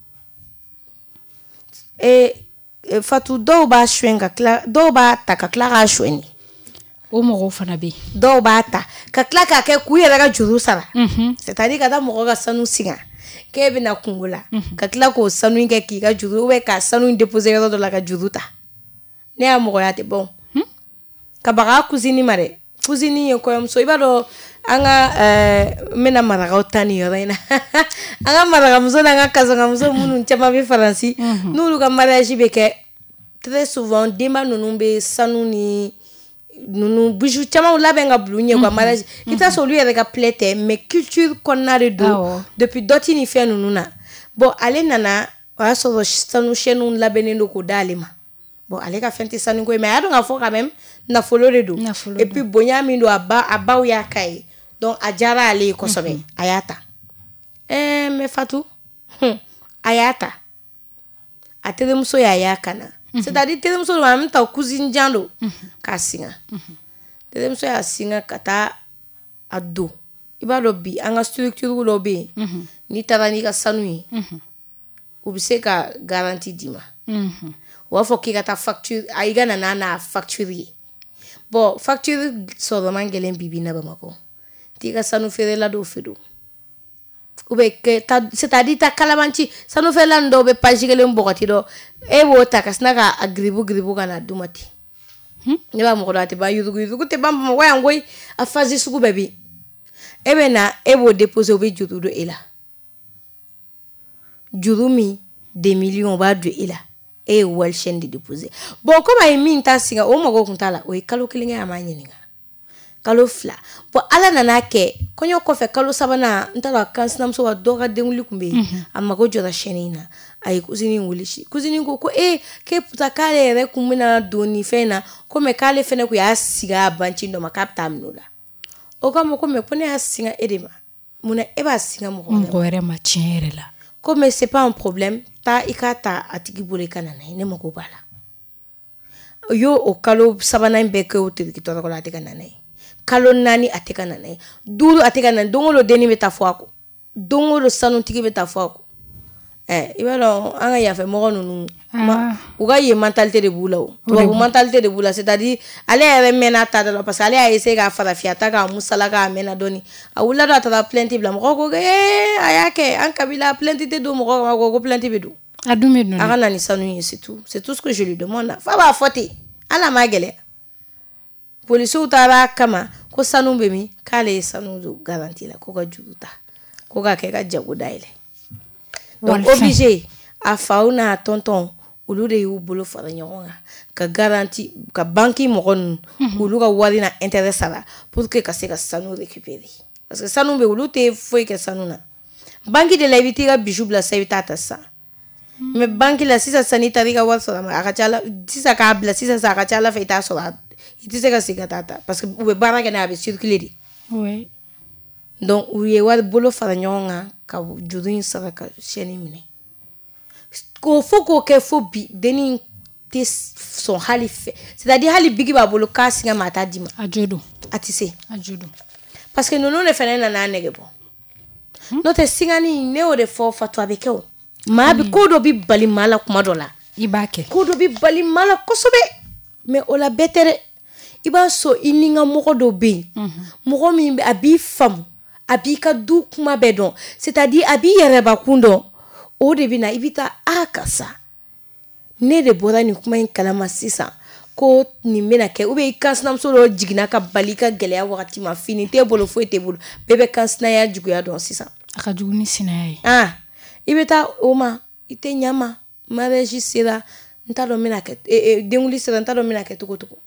Fatou dɔw b'a shwen ka kla dɔw b'a ta ka kla ka shweni o mɔgɔw fana be dɔw b'a ta ka kla ka kɛ ku yɛrɛ ka juru sara c'est-à-dire ka taa mɔgɔ ka sanu singa k'e bɛna kungo la ka kla k'o sanu kɛ k'i ka juru ou bien ka sanu déposer yɔrɔ dɔ la ka juru ta ne y'a mɔgɔya tɛ bon ka baga cousine ma dɛ cousine ye kɔɲɔmuso I b'a dɔn an ka mena marakaw ta ni yɔrɔ in na an ka marakamuso n'an ka kasɔnkamuso minnu caman bɛ Faransi n'olu ka mariage bɛ kɛ très souvent denba ninnu bɛ sanu ni ninnu bijou caman labɛn ka bila u ɲɛ ka mariage I t'a sɔrɔ olu yɛrɛ ka plaie tɛ mais culture kɔnɔna de don depuis dɔti ni fɛn ninnu na bon ale nana o y'a sɔrɔ sanu chaîne labɛnnen don k'o d'ale ma bon ale ka fɛn tɛ sanu ko ye mais a y'a dɔn k'a fɔ quand même nafolo de don et puis bonya min don a baw y'a ka ye donc a diyara ale ye kosɛbɛ a y'a ta mais Fatou a y'a ta a terimuso y'a kana c'est-à-dire terimuso don en même temps cousine jan don k'a singa terimuso y'a singa ka taa a don I b'a dɔn bi an ka structure dɔ bɛ yen n'i taara n'i ka sanu ye u bɛ se ka garantie d'i ma u b'a fɔ k'i ka taa facture I ka na n'a facture ye bon facture sɔrɔ man gɛlɛn bibi na Bamakɔ t'i ka sanu feerela dɔw fɛ don ou bien c'est-à-dire ta kalabanci sanu feerela dɔw bɛ page kelen bɔgɔti dɔ e b'o ta ka sina ka a giribu ka na d'u ma ten ne b'a mɔgɔ dɔ a tɛ ban yurugu tɛ ban Bamakɔ yan koyi a phase sugu bɛɛ bɛ e bɛ na e b'o déposer o bɛ juru don e la juru min 2 millions o b'a don e la e ye wali chaîne de déposer bon comme a ye min ta singa o mɔgɔ kun t'a la o ye kalo 1 kɛ a m'a ɲininka kalo 2 bon ala nana kɛ kɔɲɔ kɔfɛ kalo 3nan n t'a dɔn a kansinamuso ka dɔ ka denwuli kun bɛ yen a mago jɔra chaîne in na a ye cousine wele cousine ko k'e puta k'ale yɛrɛ kun bɛna don nin fɛn na ko mais k'ale fɛnɛ kun y'a sigi a banci dɔ ma k'a bɛ taa minɛ o la o k'a ma ko mais ko ne y'a singa e de ma munna e b'a singa mɔgɔ wɛrɛ ma tiɲɛ yɛrɛ la ko mais c'est pas un problème ta I k'a ta a tigi bolo I ka na n'a ye ne mago b'a la o kalo 3nan bɛɛ kɛ o teriki tɔrɔkɔ la a tɛ ka na n'a ye kalo 4 a tɛ ka na n'a ye 5 a tɛ ka na don o don denni bɛ taa fɔ a kɔ don o don sanutigi bɛ taa fɔ a kɔ I b'a dɔn an ka yafɛ mɔgɔ ninnu u ka yen mentalité de b'u la o tubabu mentalité de b'u la c'est-à-dire ale yɛrɛ mɛnna ta da la parce que ale y'a essayer k'a farafiya ta k'a musala k'a mɛnna dɔɔni a wulila dɔ a taara plainte bila mɔgɔw ko a y'a kɛ an kabila plainte tɛ don mɔgɔ kama ko plainte bɛ don a dun bɛ don a ka na ni sanu ye c'est tout ce que je lui demande fa b'a fɔ ten ala ma gɛlɛya policiers taara kama ko sanu bɛ min k'ale ye sanu don garantie la ko ka juru ta ko ka kɛ ka jago dayɛlɛ donc obligé a faw n'a tonton olu de y'u bolo fara ɲɔgɔn kan ka garantie ka banki mɔgɔ ninnu olu ka wari na intérêt sara pour que ka se ka sanu récupérer parce que sanu bɛ olu tɛ foyi kɛ sanu na banki de la I bɛ t'i ka bijou bila sisan I bɛ taa ta sisan mais banki la sisan n'i taara I ka wari sɔrɔ a ka ca la sisan k'a bila sisan a ka ca Ala fɛ I t'a sɔrɔ I tɛ se ka segin ka taa parce que u bɛ baara kɛ n'a a bɛ circuler de donc u ye wari bolo fara ɲɔgɔn kan ka juru in sara ka chaîne minɛ k'o fɔ k'o kɛ fo bi denni tɛ sɔn hali fɛ c'est-à-dire hali bigi b'a bolo k'a singa ma a t'a d'i ma a jo don a tɛ se a jo don parce que ninnu de fana nana nɛgɛ bɔ n'o tɛ singani ne y'o de fɔ Fatou a bɛ kɛ o maa bi ko dɔ bɛ bali maa la kuma dɔ la I b'a kɛ ko dɔ bɛ bali maa la kosɛbɛ mais o la bɛɛ tɛ dɛ I b'a sɔrɔ I ni n ka mɔgɔ dɔ bɛ yen mɔgɔ min a b'i faamu a b'i ka du kuma bɛɛ dɔn c'est-à-dire a b'i yɛrɛbakun dɔn o de bɛ na I bɛ taa karisa ne de bɔra nin kuma in kalama sisan ko nin bɛna kɛ ou bien I kansinamuso dɔ jiginna ka bali ka gɛlɛya wagati ma fini tɛ bolo foyi tɛ bolo bɛɛ bɛ kansinaya juguya dɔn sisan a ka jugu ni sinaya ye I bɛ taa o ma I tɛ ɲama mariage sera n t'a dɔn bɛna kɛ denguli sera n t'a dɔn bɛna kɛ cogo cogo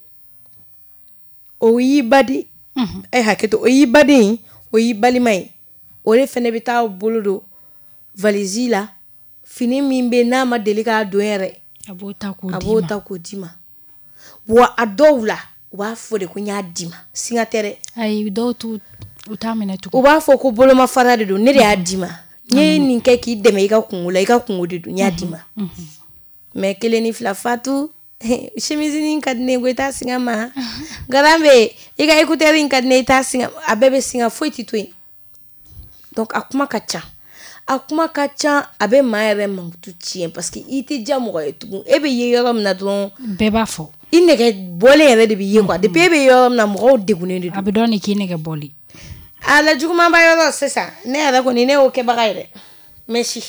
o y'i badi hakɛto o y'i baden o y'i balima ye o de fɛnɛ bɛ taa bolo don valise la fini min bɛ n'a ma deli k'a don yɛrɛ a b'o ta k'o di ma wa a dɔw la u b'a fɔ de ko n y'a di ma singa tɛ dɛ ayi dɔw u t'a minɛ tugun u b'a fɔ ko boloma fara de don ne de y'a di ma n ye nin kɛ k'i dɛmɛ I ka kungo la I ka kungo de don n y'a di ma mais 1 ni 2 Fatu chemise in ka di ne ye ko I t'a singa ma Garambe I ka écouteur in ka di ne ye I t'a singa a bɛɛ bɛ singa foyi tɛ to yen donc a kuma ka ca a bɛ maa yɛrɛ mankutu tiɲɛ parce que I tɛ diya mɔgɔ ye tugun e bɛ ye yɔrɔ min na dɔrɔn bɛɛ b'a fɔ I nɛgɛ bɔlen yɛrɛ de bɛ ye quoi depuis e bɛ yɔrɔ min na mɔgɔw degunnen de don a bɛ dɔn de k'i nɛgɛ bɔli a la juguman ba yɔrɔ sisan ne yɛrɛ kɔni ne y'o kɛbaga ye dɛ merci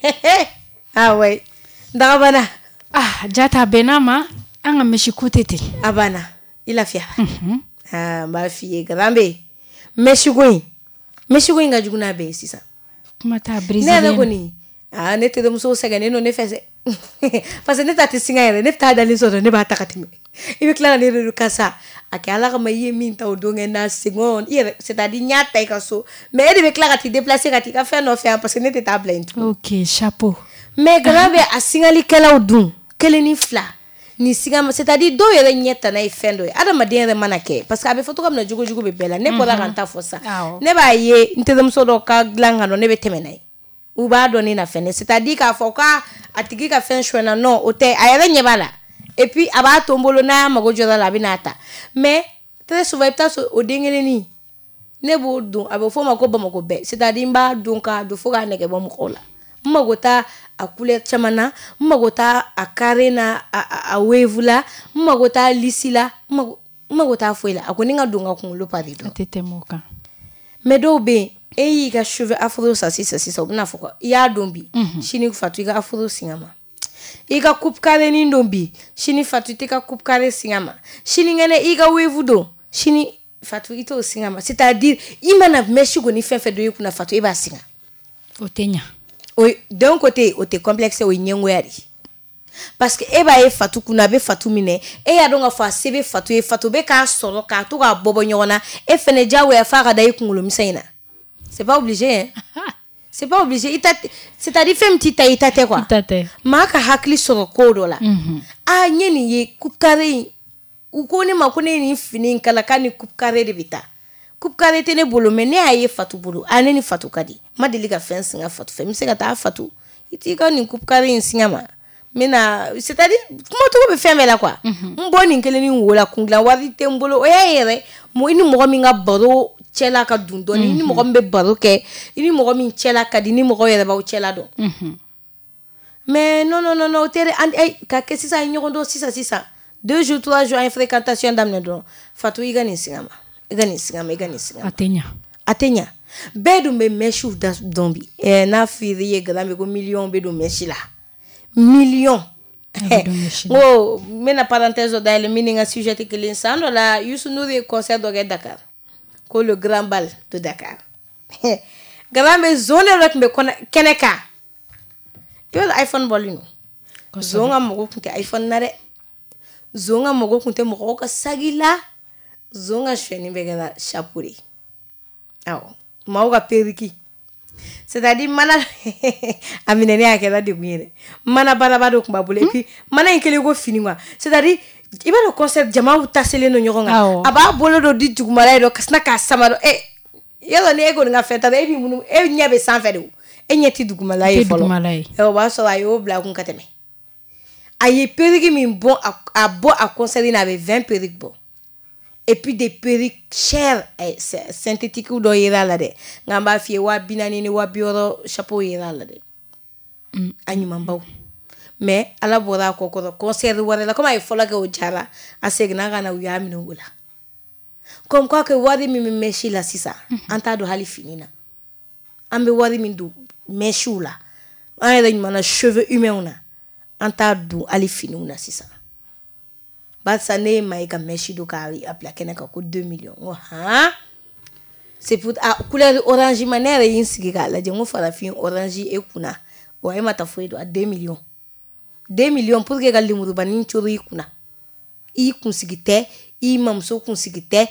ouais dagabana Jata bɛnna ma an ka mesi ko tɛ ten a banna I lafiyara n b'a f'i ye Garambe mesi ko in ka jugu n'a bɛɛ ye sisan kuma t'a ne brésilien yɛrɛ kɔni ne terimuso sɛgɛnnen don ne fɛ sɛ parce que ne ta tɛ singa yɛrɛ ne bɛ taa dalen sɔrɔ ne b'a ta ka tɛmɛ I bɛ tila ka ne de kasa a kɛ Ala kama I ye min ta o don kɛ n'a segin I yɛrɛ c'est-à-dire n y'a ta I ka so mais e de bɛ tila ka t'i déplacer ka t'i ka fɛn nɔfɛ yan parce que ne tɛ taa bila yen tugun ok chapeau mais Garambe a singalikɛlaw dun 1 ni 2 ni sigama c'est-à-dire dɔw yɛrɛ ɲɛ tana ye fɛn dɔ ye adamaden yɛrɛ mana kɛ parce que a bɛ fɔ cogo min na jogo bɛ bɛɛ la ne bɔra ka n ta fɔ sa ne b'a ye n terimuso dɔ ka dilan ka dɔn ne bɛ tɛmɛ n'a ye u b'a dɔn ne na fɛnɛ c'est-à-dire k'a fɔ ka a tigi ka fɛn suɲɛna non o tɛ a yɛrɛ ɲɛ b'a la et puis a b'a to n bolo n'a mago jɔra la a bɛ n'a ta mais très souvent I bɛ taa sɔrɔ o den kelennin ne b'o don a bɛ fɔ o ma ko Bamako bɛɛ c'est-à-dire n b'a don k'a don fo k'a nɛgɛ bɔ mɔgɔw la n mago t'a a couleur caman na n mago t'a a carré na a wave la n mago t'a lisi la n mago t'a foyi la a ko ni n ka don n ka kunkolo pa de dɔn a tɛ tɛmɛ o kan mais dɔw bɛ yen e y'i ka cheveux afro sa sisan u bɛna fɔ ko I y'a don bi sini Fatu I ka afro singa ma I ka coupe carré nin don bi sini Fatu I tɛ ka coupe carré singa ma sini kɛnɛ I ka wave don sini Fatu I t'o singa ma c'est-à-dire I mana mèche kɔni fɛn fɛn don I kunna Fatu I b'a singa o tɛ ɲa d'un côté o tɛ complexe o ye ɲɛngoya de parce que e b'a ye Fatu kunna a bɛ Fatu minɛ e y'a dɔn k'a fɔ a se bɛ Fatu ye Fatu bɛ k'a sɔrɔ k'a to k'a bɔ ɲɔgɔn na e fɛnɛ diyagoya f'a ka da I kunkolo misɛn in na c'est pas obligé hein c'est pas obligé c'est-à-dire fɛn min t'i ta I ta tɛ quoi maa ka hakili sɔrɔ ko dɔ la n ye nin ye coupe carré in u ko ne ma ko ne ye nin fini in kala k'a ni coupe carré de bɛ taa coupe carré tɛ ne bolo mais ne y'a ye Fatu bolo ne ni Fatu ka di ma deli ka fɛn singa Fatu fɛ n bɛ se ka taa Fatu I t'i ka nin coupe carré in singa ma c'est-à-dire kumacogo bɛ fɛn bɛɛ la quoi n bɔ nin kelen ni wo la kun dilan wari tɛ n bolo o y'a yɛrɛ I ni mɔgɔ min ka baro cɛla ka dun dɔɔni I ni mɔgɔ min bɛ baro kɛ I ni mɔgɔ min cɛla ka di ni mɔgɔ yɛrɛ b'aw cɛla dɔn mais non o tɛ dɛ ka kɛ sisan ɲɔgɔn dɔn sisan 2 jours 3 jours an ye fréquentation daminɛ dɔrɔn Fatu I ka nin singa ma I ka nin singa ma a tɛ ɲa bɛɛ dun bɛ mèche da dɔn bi n'a fɔra I ye Garambe ko million bɛ don mèche la million n bɛna parenthèse dɔ dayɛlɛ min ni n ka sujet tɛ kelen san dɔ la Youssou Ndour ye concert dɔ kɛ Dakar ko le grand bal de Dakar Garambe zone dɔ tun bɛ kɛnɛ kan I bɛ iPhone bɔlen don zone ka mɔgɔw tun tɛ iPhone na dɛ zone ka mɔgɔw tun tɛ mɔgɔw ka sagi la zone ka suɲɛni bɛ kɛra chapeau de awɔ maaw ka periki c'est-à-dire mana a minɛ ne y'a kɛra degun ye dɛ mana baraba dɔ tun b'a bolo et puis mana in kɛlen ko fini quoi c'est-à-dire I b'a dɔn concert jamaw taselen don ɲɔgɔn kan a b'a bolo dɔ di dugumala ye dɔ ka sina k'a sama dɔ yala ni e kɔni ka fɛn ta dɛ e b'i munu e ɲɛ bɛ sanfɛ de o e ɲɛ tɛ dugumala ye fɔlɔ o b'a sɔrɔ a y'o bila kun ka tɛmɛ a ye periki min bɔ a bɔ a concert in na a bɛ 20 periki bɔ et puis des perruques chères synthétiques dɔ yera la dɛ nka n b'a f'i ye 40,000 ni 60,000 chapeau yera la dɛ a ɲumanbaw mais Ala bɔra a kɔ kɔrɔ concert wɛrɛ la comme a ye fɔlɔ kɛ o jara a seginna ka na u y'a minɛ o la comme quoi que wari min bɛ mèche la sisan an t'a dɔn hali fini na an bɛ wari min don mèchew la an yɛrɛ ɲuman na cheveux humains na an t'a dun hali finiw na sisan barisa ne ma e ka mèche do ka a bila kɛnɛ kan ko 2 millions ko c'est pour couleur orange ma ne yɛrɛ yin sigi k'a lajɛ ko farafin orange e kunna wa e ma ta foyi do a 2 millions 2 millions pour que ka lemurubani coro i kunna i kunsigi tɛ i mamuso kunsigi tɛ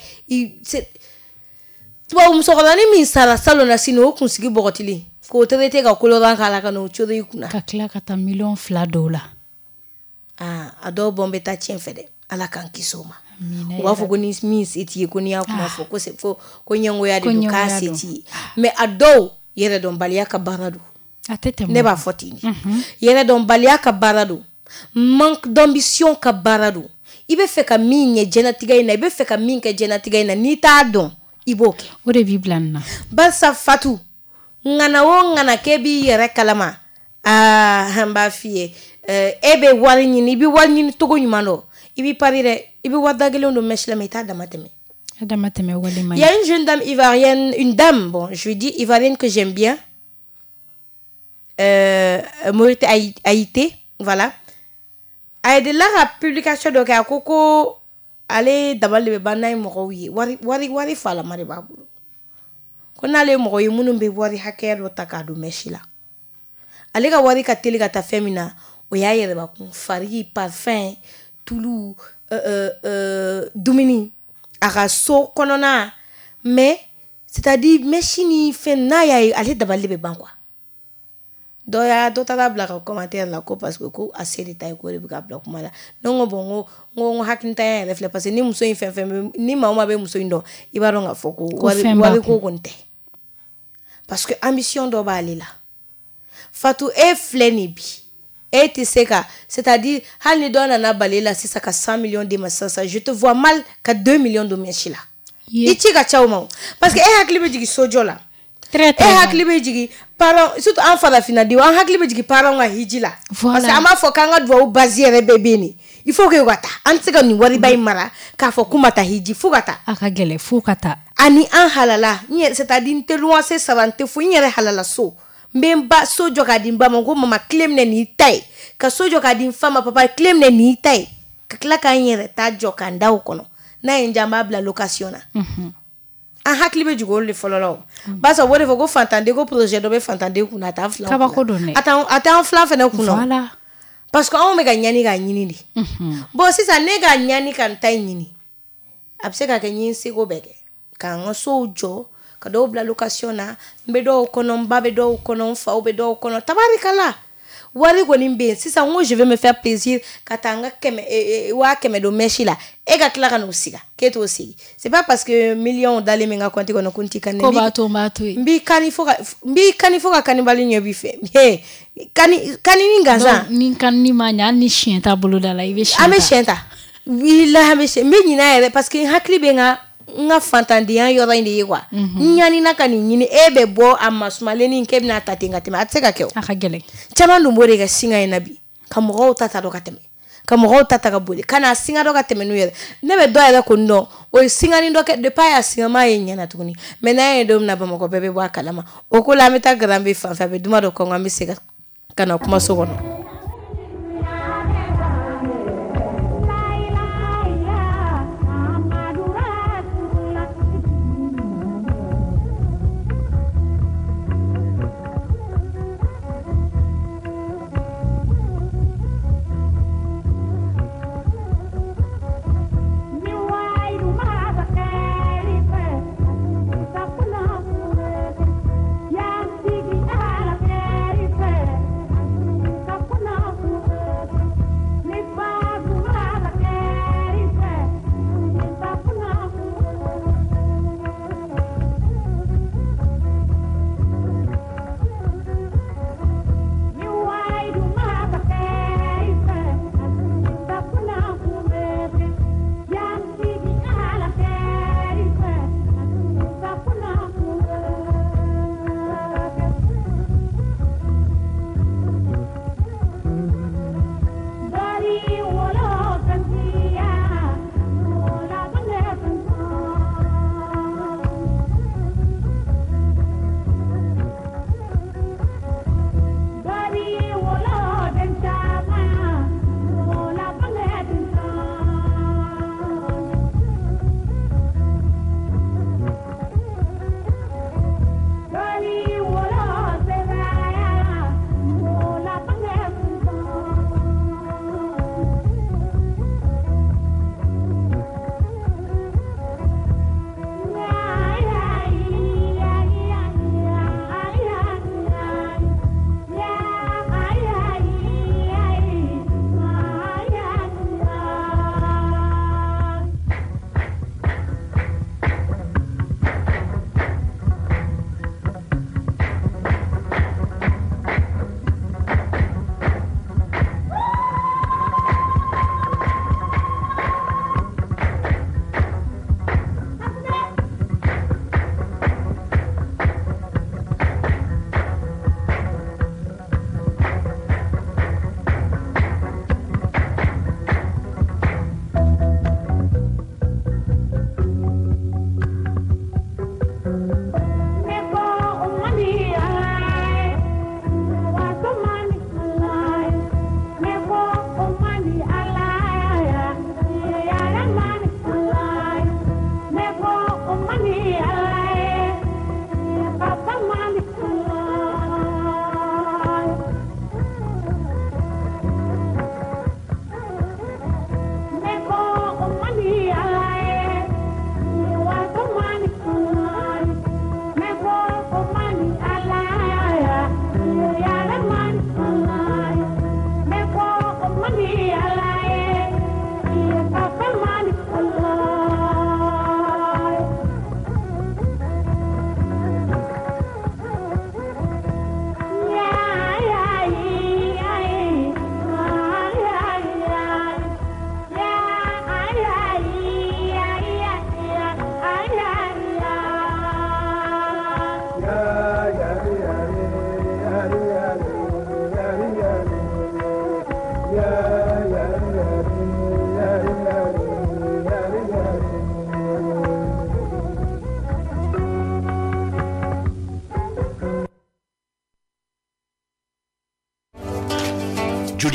tubabu musokɔrɔbani min sara salon na sini o kunsigi bɔgɔtili k'o traité ka coloran k'a la ka n'o coro i kunna ka tila ka taa 2 millions dɔw la a dɔw bɔn bɛ taa tiɲɛ fɛ dɛ ala k'an kisi o ma u b'a fɔ ko ni min se t'i ye ko n'i y'a kuma fɔ ko ɲɛngoya de don k'a se t'i ye mais a dɔw yɛrɛdɔnbaliya ka baara don ne b'a fɔ ten de yɛrɛdɔnbaliya ka baara don manque d'ambition ka baara don i bɛ fɛ ka min ɲɛ jɛnatigɛ in na i bɛ fɛ ka min kɛ jɛnatigɛ in na n'i t'a dɔn i b'o kɛ o de b'i bila nin na barisa Fatu ŋana o ŋana k'e b'i yɛrɛ kalama an b'a f'i ye e bɛ wari ɲini i bɛ wari ɲini cogo ɲuman dɔ i b'i pari dɛ i bɛ wari da kelen don mèche la mais i t'a dama tɛmɛ il y a une jeune dame ivoirienne une dame bon je dis ivoirienne que j'aime bien Haïti voilà a de la publication dɔ kɛ a ko ale dabali de bɛ ban n'a ye mɔgɔw ye wari falama de b'a bolo ko n'ale ye mɔgɔ ye minnu bɛ wari hakɛya dɔ ta k'a don mèche la ale ka wari ka teli ka taa fɛn min na o y'a yɛrɛbakun fari parfum tulu dumuni a ka so kɔnɔna mais c'est-à-dire mèche ni fɛn n'a y'a ye ale dabali de bɛ ban quoi dɔ taara bila ka commentaire la ko parce que ko a se de ta ye ko de bɛ ka bila kuma la ne ko bon n ko hakilinitaya yɛrɛ filɛ parce que ni muso in fɛn ni maa o maa bɛ muso in dɔn i b'a dɔn k'a fɔ ko wari ko kɔni tɛ parce que ambition dɔ b'ale la Fatu e filɛ nin bi e tɛ se ka c'est-à-dire hali ni dɔ nana bali la sisan ka 100 millions di ma sisan je te vois mal ka 2 millions don mèche la i ci ka ca o ma parce que e hakili bɛ jigin sojɔ la e hakili bɛ jigin parents surtout an farafinna denw an hakili bɛ jigin parents ka hiji la parce que an b'a fɔ k'an ka duwawu base yɛrɛ bɛɛ bɛ nin il faut que u ka taa an tɛ se ka nin wariba in mara k'a fɔ k'u ma taa hiji fo ka taa a ka gɛlɛn fo ka taa ani an halala c'est-à-dire n tɛ luwanse sara n tɛ fo n yɛrɛ halala so n bɛ n ba so jɔ k'a di n ba ma ko mama tile minɛ n'i ta ye ka so jɔ k'a di n fa ma papa tile minɛ n'i ta ye ka tila k'an yɛrɛ ta jɔ k'an da o kɔnɔ n'a ye n diya n b'a bila location na an hakili bɛ jigin olu de fɔlɔ la o barisa o de fɔ ko fantanden ko projet dɔ bɛ fantanden kunna a t'an filan kunna kabako don dɛ a t'an filan fɛnɛ kunna voilà parce que anw bɛ ka ɲani k'a ɲini de bon sisan ne ka ɲani ka n ta ɲini a bɛ se ka kɛ n ye n seko bɛɛ kɛ k'an ka sow jɔ ka dɔw bila location na n bɛ dɔw kɔnɔ n ba bɛ dɔw kɔnɔ n faw bɛ dɔw kɔnɔ tabarikala wari kɔni bɛ yen sisan n ko je vais me faire plaisir ka taa n ka 100 don mèche la e ka tila ka n'o siga k'e t'o sigi c'est pas parce que million dalen bɛ n ka compte kɔnɔ ko n t'i kani ko b'a to n b'a to yen n b'i kani fo ka kanibali ɲɛ b'i fɛ kani ni gansan ni kanni ma ɲɛ hali ni siɲɛ t'a bolo da la i bɛ siɲɛ ta an bɛ siɲɛ ta walahi an bɛ siɲɛ n bɛ ɲinɛ yɛrɛ parce que n hakili bɛ n ka fantandenya yɔrɔ in de ye quoi n ɲanina ka nin ɲini e bɛ bɔ a masumalenin k'e bɛna ta ten ka tɛmɛ a tɛ se ka kɛ o a ka gɛlɛn caman dun b'o de kɛ singa in na bi ka mɔgɔw ta dɔn ka tɛmɛ ka mɔgɔw ta ka boli ka na singa dɔ ka tɛmɛ n'u yɛrɛ ne bɛ dɔ yɛrɛ kɔni dɔn o ye singanin dɔ kɛ depuis a y'a singama ye ɲɛna tuguni mais n'an ye don min na Bamakɔ bɛɛ bɛ bɔ a kalama o ko la an bɛ taa Garambe fan fɛ a bɛ duma dɔ kɔngɔ an bɛ se ka na kuma so kɔnɔ.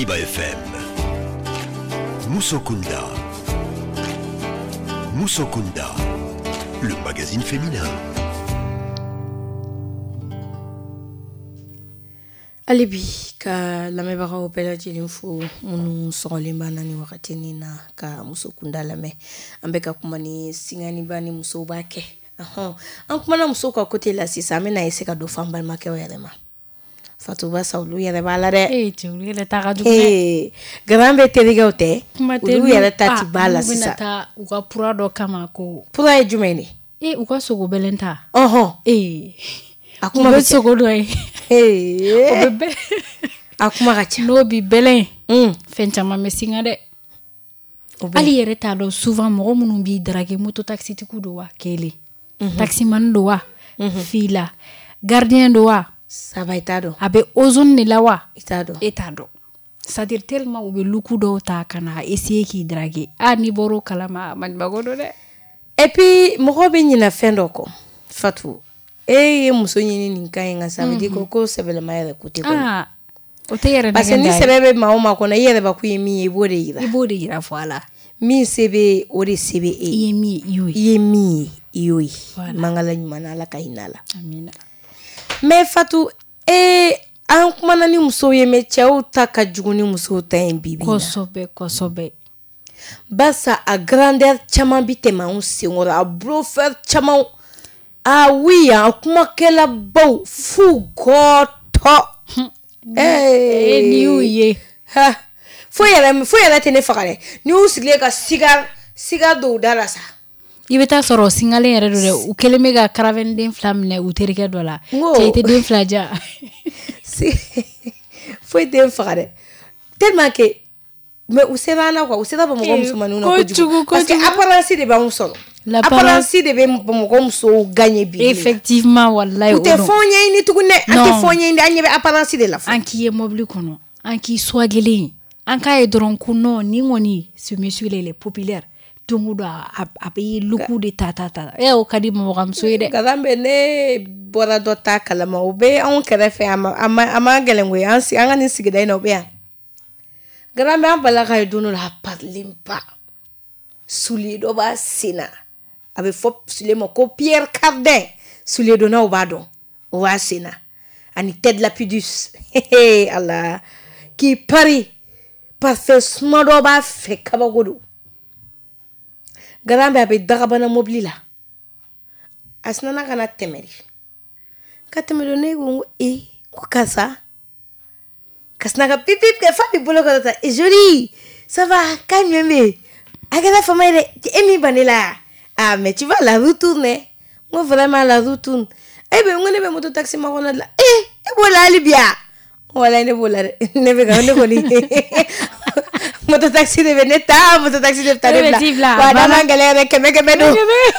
Maliba FM. Moussokunda. Moussokunda, le magazine féminin. Alibi ka lamɛbagaw bɛɛ lajɛlen fo minnu sɔgɔlen b'a na ni wagati nin na ka Moussokunda lamɛn. An bɛ ka kuma ni singaniba ni musow b'a kɛ. An kumana musow ka côté la sisan an bɛna essayer ka don fɔ an balimakɛw yɛrɛ ma. Fatou Bassa olu yɛrɛ b'a la dɛ. Olu yɛrɛ ta ka jugu dɛ. Grand bɛ terikɛw tɛ. Olu yɛrɛ ta ti b'a la sisan. U bɛna taa u ka pura dɔ kama ko. Pura ye jumɛn de? U ka sogo bɛlɛn ta. A kuma bɛ sogo dɔ ye. O bɛ bɛɛ. A kuma ka ca. N'o bi bɛlɛn. Fɛn caman bɛ singa dɛ. Hali yɛrɛ t'a dɔn souvent mɔgɔ minnu b'i draguer moto taxitigiw don wa kelen. Taximan don wa? Fila. Gardien don wa? Saba i t'a dɔn. A bɛ ozone de la wa? I t'a dɔn. E t'a dɔn. C'est-à-dire tellement u bɛ luku dɔw ta ka na essayer k'i draguer. N'i bɔr'o kalama maɲumanko don dɛ. Et puis mɔgɔ bɛ ɲinɛ fɛn dɔ kɔ. Fatou. Ye muso ɲini nin ka ɲi nka ça veut dire ko sɛbɛlɛma yɛrɛ ko tɛ kɔnɔ. O tɛ yɛrɛ nɛgɛ da ye. Parce que ni sɛbɛ bɛ maa o maa kɔnɔ i yɛrɛ ba ko i ye min ye i b'o de yira. I b'o de yira fɔ a la. Min se bɛ o de se bɛ e. I ye min ye i y'o ye. I ye min ye i y'o ye. Mangala ɲuman na Ala ka hinɛ a la. Amina. Mais Fatou an kumana ni musow ye mais cɛw ta ka jugu ni musow ta ye bi bi na. Kosɛbɛ kosɛbɛ. Barisa a grandeur caman bi tɛmɛ anw senkɔrɔ a bluffeur caman. Ah oui, a kumakɛlabaw f'u gɔtɔ. Ni y'u ye. Fo yɛrɛ tɛ ne faga dɛ. Ni y'u sigilen ka siga dɔw da la sa. I bɛ taa sɔrɔ singalen yɛrɛ don dɛ. U kɛlen bɛ ka caravane den fila minɛ u terikɛ dɔ la. Cɛ i tɛ den fila ja. Foyi tɛ n faga dɛ. Tellement que mais u sera an na quoi. U sera Bamakɔ musomaninw na kojugu. Parce que apparence de b'anw sɔrɔ. Apparence de bɛ Bamakɔ musow gagner bi. Effectivement wallahi. U tɛ fɛn ɲɛɲini tuguni dɛ. An tɛ fɛn ɲɛɲini an ɲɛ bɛ apparence de la. An k'i ye mobile kɔnɔ. An k'i swagelen. An k'a ye dɔrɔn ko non ni kɔni ce monsieur là il est populaire. Don o don a bɛ luku de ta. O ka di mɔgɔmuso ye dɛ. Galambe ne bɔra dɔ ta kalama o bɛ anw kɛrɛfɛ a ma gɛlɛn koyi an ka nin sigida in na o bɛ yan. Galambe an balila ka ye don dɔ la a parilen ba soulier dɔ b'a sen na a bɛ fɔ soulier ma ko Pierre Cardin soulier donnaw b'a dɔn o b'a sen na ani Ted Lapidus Ala k'i pari parfait suma dɔ b'a fɛ kabako don. Galambe a bɛ dagabana mobili la a sinana ka na tɛmɛ de ka tɛmɛ don ne ko ko karisa ka sina ka pipip kɛ fa b'i bolo kɔrɔta joli ça va k'a ɲɛ bɛ a kɛra fama ye dɛ e min ban ne la mais tu vas la roue tourner n ko vraiment la roue tourne bɛ n ko ne bɛ moto taxi makɔnɔ de la e b'o la hali bi a walayi ne b'o la dɛ ne bɛ ka ne kɔni moto taxi de bɛ ne ta moto taxi de bɛ taa ne bila wa dama gɛlɛya yɛrɛ kɛmɛ don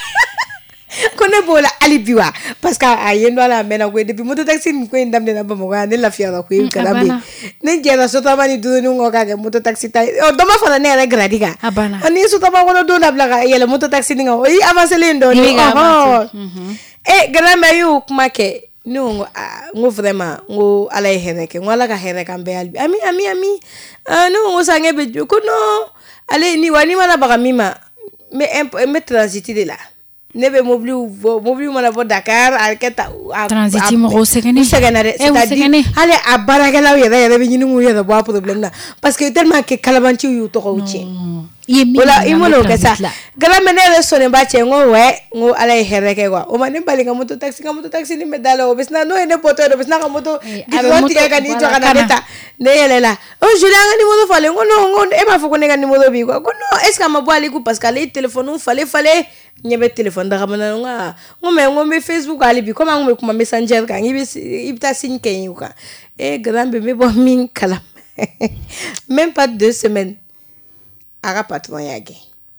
ko ne b'o la hali bi wa parce que a ye n dɔn a la a mɛnna koyi depuis moto taxi nin ko in daminɛna Bamakɔ yan ne lafiyara koyi Galambe ne jɛra Sotaba ni dumuni kɔ k'a kɛ moto taxi ta ye dɔ ma fara ne yɛrɛ gradi kan ni Sotaba kɔnɔ don dabila ka yɛlɛ moto taxi nin kan o ye avancelen dɔɔnin Galambe y'o kuma kɛ ne ko n ko vraiment n ko Ala ye hɛrɛ kɛ n ko Ala ka hɛrɛ k'an bɛɛ hali bi ami ne ko n ko sange bɛ ko non ale ni mana baga min ma n bɛ transiti de la. Ne bɛ mobile mana bɔ Dakar a kɛ ta transiti mɔgɔw sɛgɛnnen dɛ c'est-à-dire hali a baarakɛlaw yɛrɛ bɛ ɲini k'u yɛrɛ bɔ a problème na parce que tellement que kalabanci y'u tɔgɔw tiɲɛ o la i mana o kɛ sa Galambe ne yɛrɛ sɔnnen b'a cɛ n ko Ala ye hɛrɛ kɛ quoi o ma ne bali ka moto taxi ni bɛ da la o bɛ sina n'o ye ne bɔtɔ ye o bɛ sina ka moto tigɛ ka n'i jɔ ka na ne ta ne yɛlɛla joli an ka numéro falen n ko non e m'a fɔ ko ne ka numéro b'i quoi ko non est ce que a ma bɔ ale kun parce que ale ye téléphone falen ɲɛ bɛ téléphone dagabana n ko mais n ko n bɛ Facebook hali bi comme an kun bɛ kuma messenger kan i bɛ taa signe kɛ n ye o kan Galambe n bɛ bɔ min kalama même pas 2 semaines a ka patron y'a gɛn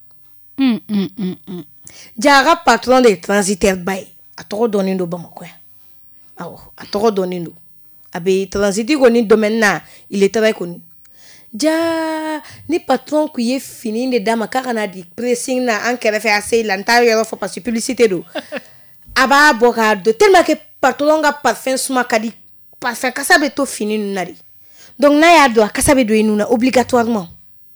ja a ka patron de ye transitaire ba ye a tɔgɔ dɔnnen don Bamakɔ yan awɔ a tɔgɔ dɔnnen don a bɛ transiti kɔni domaine na il est très connu ja ni patron kun ye fini de d'a ma k'a kana di pressing na an kɛrɛfɛ a se la n t'a yɔrɔ fɔ parce que publicité don a b'a bɔ k'a don tellement que patron ka parfum suma ka di parfum kasa bɛ to fini ninnu na de donc n'a y'a dɔn a kasa bɛ don i nun na obligatoirement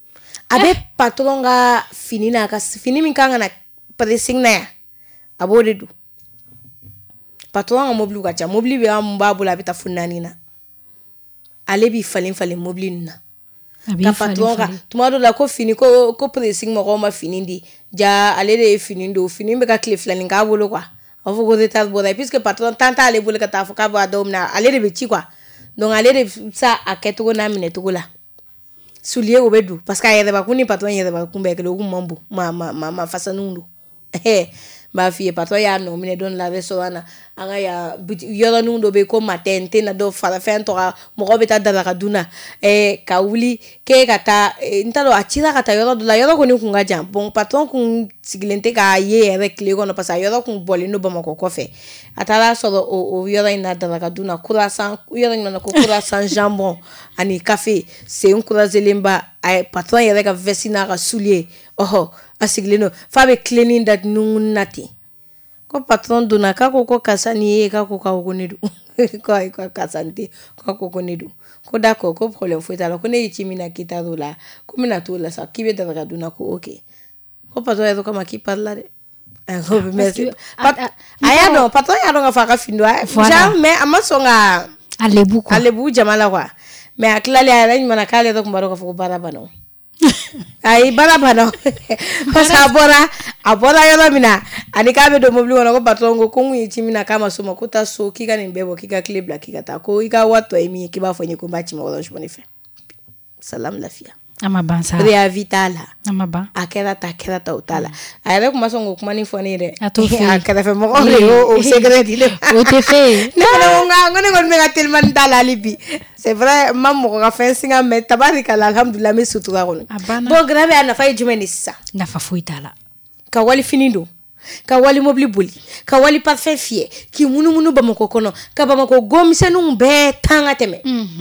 a bɛ patron ka fini na ka fini min kan ka na pressing na yan a b'o de don patron ka mobile ka ca mobile bɛ mun b'a bolo a bɛ taa fo 4 na ale b'i falen mobile nun na ka patron ka tuma dɔ la ko fini ko pressing mɔgɔw ma fini di ja ale de ye fini don fini bɛ ka tile 2 k'a bolo quoi a fɔ ko retard bɔra puisque patron tant ale bolo ka taa fɔ k'a b'a dɔw minɛ ale de bɛ ci quoi donc ale de sa a kɛcogo n'a minɛcogo la soulier o bɛ don parce que a yɛrɛ kun ni patron yɛrɛ ba kun bɛɛ kelen o kun man bon ma façonniw don m'a f'i ye patron y'a nɔ minɛ don la restaurant na an ka ya yɔrɔninw dɔ bɛ ko matin tɛ na dɔ farafɛn tɔgɔ mɔgɔ bɛ taa daraka dun na ka wuli k'e ka taa n t'a dɔn a cira ka taa yɔrɔ dɔ la yɔrɔ kɔni kun ka jan bon patron kun sigilen tɛ k'a ye yɛrɛ tile kɔnɔ parce que a yɔrɔ kun bɔlen don Bamakɔ kɔfɛ a taara sɔrɔ o yɔrɔ in na daraka dun na croissant yɔrɔ in na ko croissant jambon ani café sen croisélen ba a patron yɛrɛ ka veste n'a ka soulier a sigilen don fa bɛ cleaning da nun na ten ko patron donna k'a ko karisa ni ye k'a ko ne don ko karisa n tɛ k'a ko ne don ko d'accord ko problème foyi t'a la ko ne y'i ci min na k'i taar'o la ko n bɛna t'o la sa k'i bɛ daraka dun na ko ok ko patron yɛrɛ ko ma k'i parle la dɛ ko merci a y'a dɔn patron y'a dɔn k'a fɔ a ka fini don mais a ma sɔn ka alebu jama la quoi mais a tilalen a yɛrɛ ɲuman na k'ale yɛrɛ tun b'a dɔn k'a fɔ ko baara banna o ayi baara banna parce que a bɔra yɔrɔ min na ani k'a bɛ don mobile kɔnɔ ko patron ko n kun ye ci min na k'a ma s'o ma ko taa so k'i ka nin bɛɛ bɔ k'i ka clé bila k'i ka taa ko i ka wari tɔ ye min ye k'i b'a fɔ n ye ko n b'a ci mɔgɔ dɔ sumani fɛ salam lafiya a ma ban sa préavis t'a la a kɛra ta o t'a la a yɛrɛ kun ma sɔn k'o kuma ni fɔ ne ye dɛ a t'o fɛ a kɛrɛfɛ mɔgɔw de y'o secret di ne ma o tɛ fɛ ne fana ko ne kɔni bɛ ka telimani t'a la hali bi c'est vrai ma mɔgɔ ka fɛn singa mais tabarikala alhamdulillah n bɛ sutura kɔnɔ bon grave a nafa ye jumɛn de sisan nafa foyi t'a la ka wali fini don ka wali mobili boli ka wali parfum fiyɛ k'i munumunu Bamakɔ kɔnɔ ka Bamakɔ gomisɛnninw bɛɛ tan ka tɛmɛ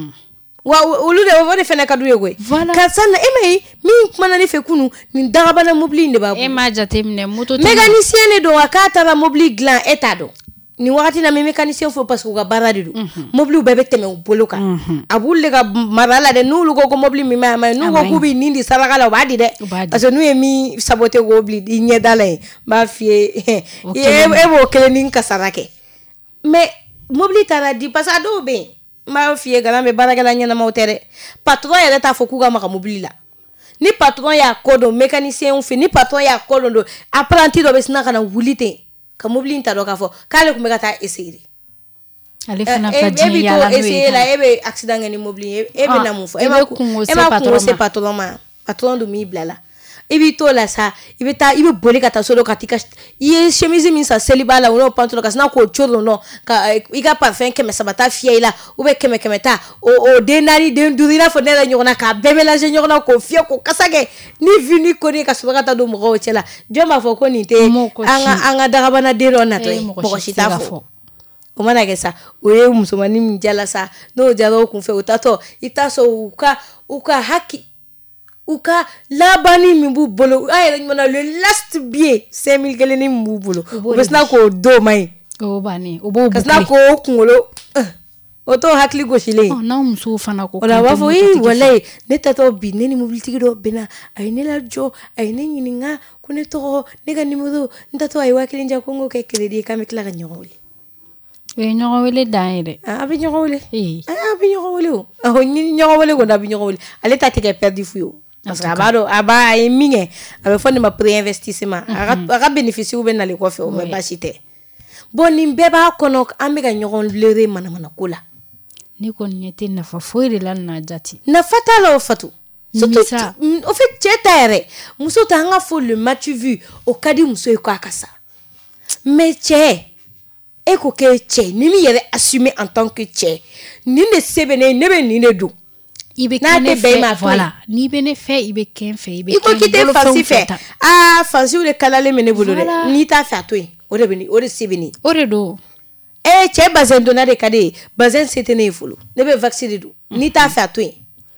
wa olu de fɛnɛ ka d'u ye koyi karisa na e ma ye min kumana ne fɛ kunu nin dagabana mobili in de b'a bolo e m'a jateminɛ moto mécanicien de don wa k'a taara mobili dilan e t'a dɔn nin wagati na me mécanicien fo parce que u ka baara de don mobile bɛɛ bɛ tɛmɛ u bolo kan a b'u le ka mara la dɛ n'olu ko mobile min ma n'u ko k'u bɛ nin di saraka la u b'a di dɛ parce que n'u ye min saboter k'o bila i ɲɛda la ye n b'a f'i ye e b'o kelen ni kasara kɛ mais mobile taara di parce que a dɔw bɛ yen n b'a f'i ye garan bɛ baarakɛla ɲɛnamaw tɛ dɛ patron yɛrɛ t'a fɔ k'u ka maga mobile la ni patron y'a ko dɔn mécanicien fɛ ni patron y'a ko dɔn apprenti dɔ bɛ sina ka na wuli ten ka mobile in ta dɔn k'a fɔ k'ale tun bɛ ka taa essayer ale fana ka diɲɛ yala n'o ye essayer la e bɛ accident kɛ ni mobile ye e bɛ na mun fɔ e ma kungo se patron ma patron dun m'i bila la i b'i t'o la sa i bɛ boli ka taa so dɔ ka t'i ka i ye chemise min san seliba la o n'o pantalon ka sina k'o cori dɔn ka i ka parfum 300 ta fiyɛ i la ou bien 100 ta o den 4 den 5 i n'a fɔ ne yɛrɛ ɲɔgɔn na k'a bɛɛ mélanger ɲɔgɔn na k'o fiyɛ k'o kasa kɛ ni vie ni ko ni ka sɔrɔ ka taa don mɔgɔw cɛ la jɔn b'a fɔ ko nin tɛ an ka dagabana den dɔ natɔ ye mɔgɔ si t'a fɔ o mana kɛ sa o ye musomanin min jala sa n'o jara o kun fɛ o tatɔ i t'a sɔrɔ u ka haki u ka labani min b'u bolo a yɛrɛ ɲuman le last billet 5000 kelen ni min b'u bolo u bɛ sina k'o d'o ma ye o bannen o b'o ka sina k'o kunkolo o t'o hakili gosilen n'aw musow fana ko o la b'a fɔ walayi ne tatɔ bi ne ni mobilitigi dɔ bɛnna a ye ne lajɔ a ye ne ɲininka ko ne tɔgɔ ne ka numéro n tatɔ a ye 5000 jan ko n k'o kɛ crédit ye k'an bɛ tila ka ɲɔgɔn wele o ye ɲɔgɔn wele dan ye dɛ a bɛ ɲɔgɔn wele a bɛ ɲɔgɔn wele o ni ɲɔgɔn wele kɔni a bɛ ɲɔgɔn wele ale ta tɛ kɛ perdu fu ye o parce que a b'a dɔn a ye min kɛ a bɛ fɔ nin ma pré-investissement a ka bénéfice bɛ nalen kɔfɛ o mɛ baasi tɛ bon nin bɛɛ b'a kɔnɔ an bɛ ka ɲɔgɔn leurrer manamana ko la ne kɔni ɲɛ tɛ nafa foyi de la n'a jate nafa t'a la o Fatu surtout au fait cɛ ta yɛrɛ muso ta an ka fɔ le match vu o ka di muso ye k'a ka sa mais cɛ e ko k'e cɛ ni min yɛrɛ assumer en tant que cɛ nin de se bɛ ne bɛ nin de don i bɛ kɛ ne fɛ voilà n'i bɛ ne fɛ i bɛ kɛ n fɛ i bɛ kɛ n bolo fɛnw fɛ fansiw de kalalen bɛ ne bolo dɛ n'i t'a fɛ a to yen o de se bɛ ne o de don cɛ bazɛn donna de ka di ye bazɛn se tɛ ne ye fɔlɔ ne bɛ vaccin de don n'i t'a fɛ a to yen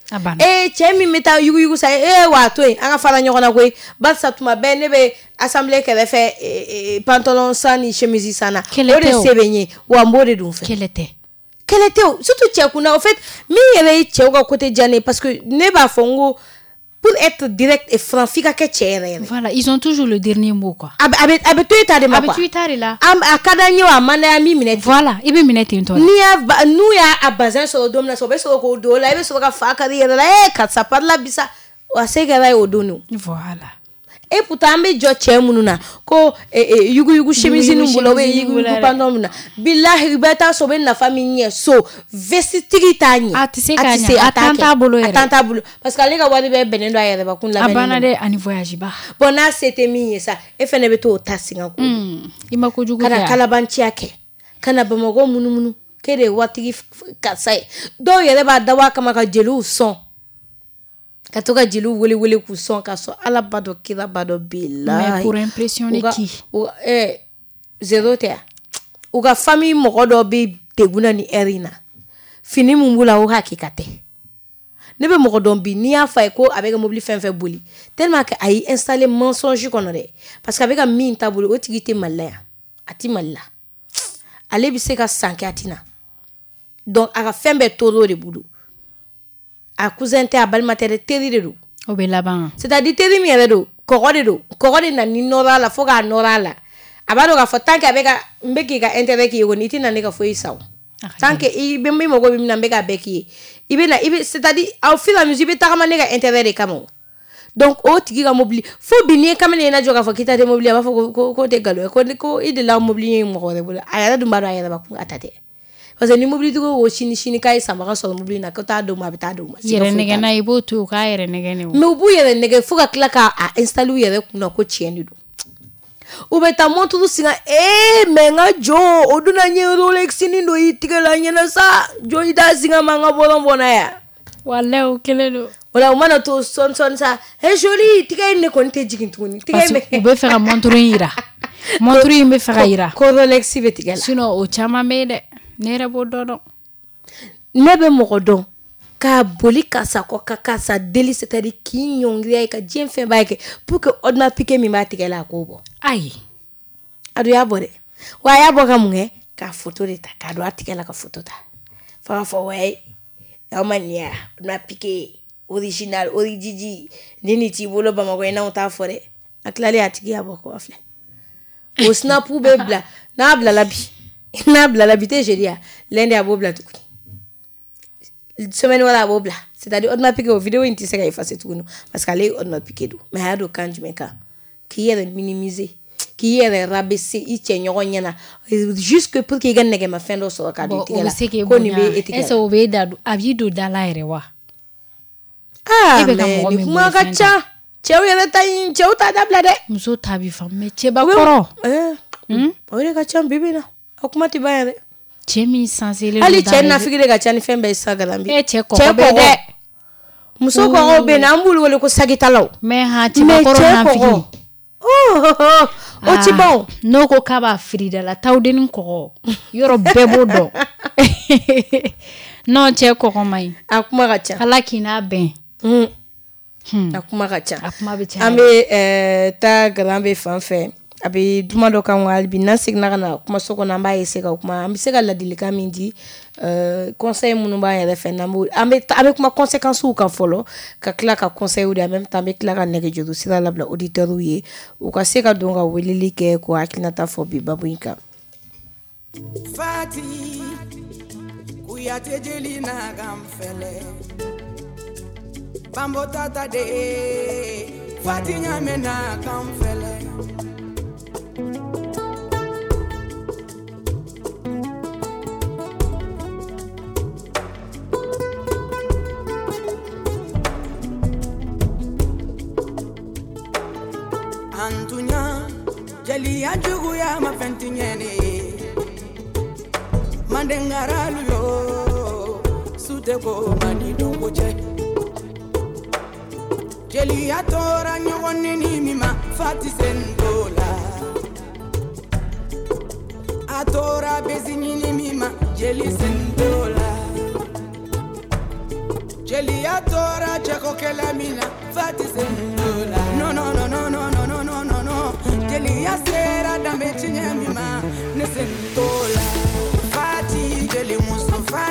cɛ min bɛ taa yugu sa wa a to yen an ka fara ɲɔgɔn na koyi barisa tuma bɛɛ ne bɛ assemblée kɛrɛfɛ pantalon san ni chemise san na o de se bɛ n ye wa n b'o de dun fɛ kɛlɛ tɛ quel était surtout Tchekuna en fait mi yere Tcheka côté Diane parce que ne ba fongo pour être direct et franc fika ke Tchera. Voilà, ils ont toujours le dernier mot quoi. Abe tu ita de ma quoi. Abe tu ita là. Akada nyo amana ya mi minute. Voilà, ibe minute into. Ni ya nu ya abazan so dom na so be so ko do la ibe so ka fa ka yere la katsa parla bisa wa se ga ba odonu. Voilà. Et pourtant me jo chemununa ko yugu chemise nu bulo we yugu pandomuna billahi beta so ben na famille so vestitigi tanya atise atanta bulo parce que les gars wadi be benendo ayere ba kun la abana de ani voyage ba bona c'était mi ça e fene beto tasinga ko imako jugu kana kalabanchi yake kana bamogo munumunu kede watigi kasai do yere ba dawa kama ka jelu son katoka jilu wele ku son ka so ala bado kira bado bila mais pour impressionner qui zero te uga famille mogodo be deguna ni erina fini mumbula o hakikate nebe mogodo bi ni afa ko avec mobile fin boli tellement que ay installer mensonge konore parce qu'avec mi tabuli o tigite malaya ati malla ale bi se ka sanke atina donc aga fembe toro de bulu a cousin te abal matere teri de do obe laban c'est-à-dire teri mi do kogode na ni nora la foga nora la abado ga fotanke abeka mbeki ga intérêt ki yoni tina ne ga fo isaw tanke ibe mi mogo bi na mbeka beki ibe c'est-à-dire au fil et à mesure be ta ne ga intérêt de kamo donc o tigi ga mobili fo bini kamene na joga fo kita de mobili ba fo ko te galo ko ide la mobili mo ko de bula ayara du mbaro ayara ba ku atate parce que ni mobili to go chini kai samara so mobili na ko ta do ma beta do ma yere nege na ibo tu ka yere nege ne me ubu yere nege fuga klaka a installer yere kuna ko chieni do ubeta montu du singa menga jo oduna nye Rolex ni ndo itigala nyena sa jo ida singa manga bona ya wala o kelelo wala umana to son sa joli tiga ne ko nte jigintuni tiga me ube fera montre ira me fera ira ko Rolex betigala sino o chama mede nere bododo nebe mogodon ka boli kasa ko kasa deli c'est-à-dire ki nyongria ka jenfe baike pour que odna pique mi batigala ko bo ai adu ya bore wa ya boga munge ka photo de ta ka do atigala ka photo ta fa we amania na pique original origigi nini ti bolo ba mago na uta fore aklali atigi aboko afle o snap ou bebla na bla labi te jedia lende abobla tout semaine wala abobla c'est-à-dire on m'a piqué au vidéo inti seka effacer tout nous parce qu'aller on m'a piqué do mais hado kanj meka qui est minimiser qui est rabaisser iche nyogonyana jusque pour que gagne ma fin do so ka do tigala ko ni be etikala eso be dadu abido dala erewa mais kuma gacha cheu yele tay cheu ta dabla de muso tabi fam me cheba koro ore gacha bibina akuma tibayare chemi sansele ali chena fikire gacha ni fembe sagalambi che ko de muso ko be na mbulu wole ko sagitalaw me ha cheba koro na figi o ti bon no ko kaba frida la tawden ko yoro bebo do no che ko mai akuma gacha ala kina ben akuma gacha ambe ta grambe fanfe abi duma do kan walbi na signa na kuma soko na mba yese ka kuma ambi se ka ladilika mindi conseil munu ba yere fe na mo ambe kuma conséquence ou kan folo ka kla ka conseil ou en même temps be kla ka nege jodo sira labla auditeur ou ye ou ka se ka donga welili ke ko akina ta fo bi babuinka fati kuyate jelina gamfele bambo tata de fati nyamena gamfele Antunya jali ajugu ya mafentinyene mandengaralu yo suteko mani dongoche jali atora nyogoni ni mima fati sendola atora bezini ni mima jali sendola jali atora cheko kelamina fati sendola no jeli ya sera dambe chinyemima nesentola fati jeli mustafa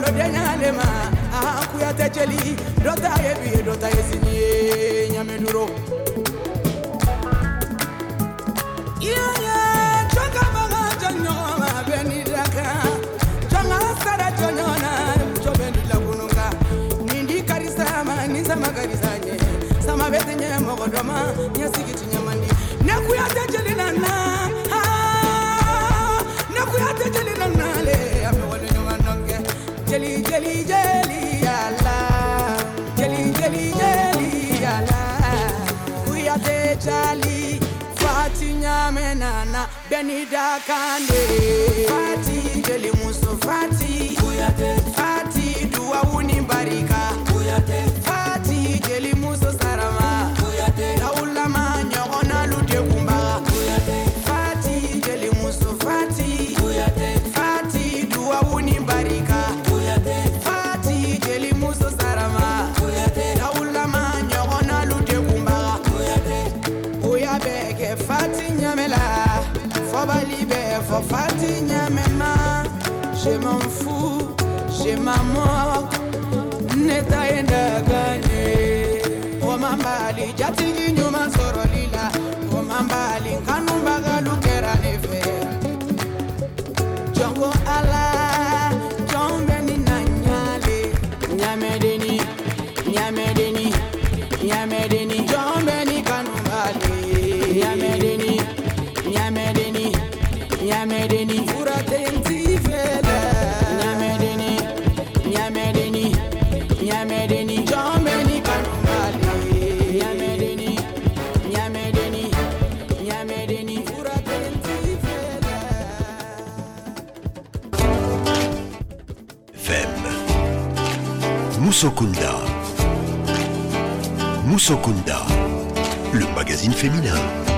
bolo denyalema kuyate jeli dota yebi dota yesini nyameduro yeah chaka baga janyoma benidaka changa sara janyona chobeni lagununga nindi karisama nisama karisanye sama betenye mogodoma nyasigiti nyamandi nakuyate jeli nana nakuyate jeli nana le amewone nyomanonge jeli jeli jeli yalla jeli jeli jeli yalla kuyate jali fati nyamenana benida kande fati jeli muso fati kuyate fati duwa unimbarika kuyate fati jeli muso sarama kuyate laulama nyona lude kumba kuyate fati jeli muso fati kuyate fati duwa unimbarika kuyate fati jeli muso sarama kuyate laulama nyona lude kumba kuyate uyabeke fati nyamela fobalibe fo fati nyamema je m'en fous je m'amore neta enda gane omambali jatigi nyuma sorolila omambali kanumbaga lukera nefe jongo ala jombeni nanyale nyamedeni nyamedeni nyamedeni jombeni kanumbali nyamedeni nyamedeni nyamedeni furatenti fela nyamedeni nyamedeni nyamedeni jombeni kanumbali nyamedeni nyamedeni nyamedeni furatenti fela Femme. Moussokunda. Moussokunda, le magazine féminin.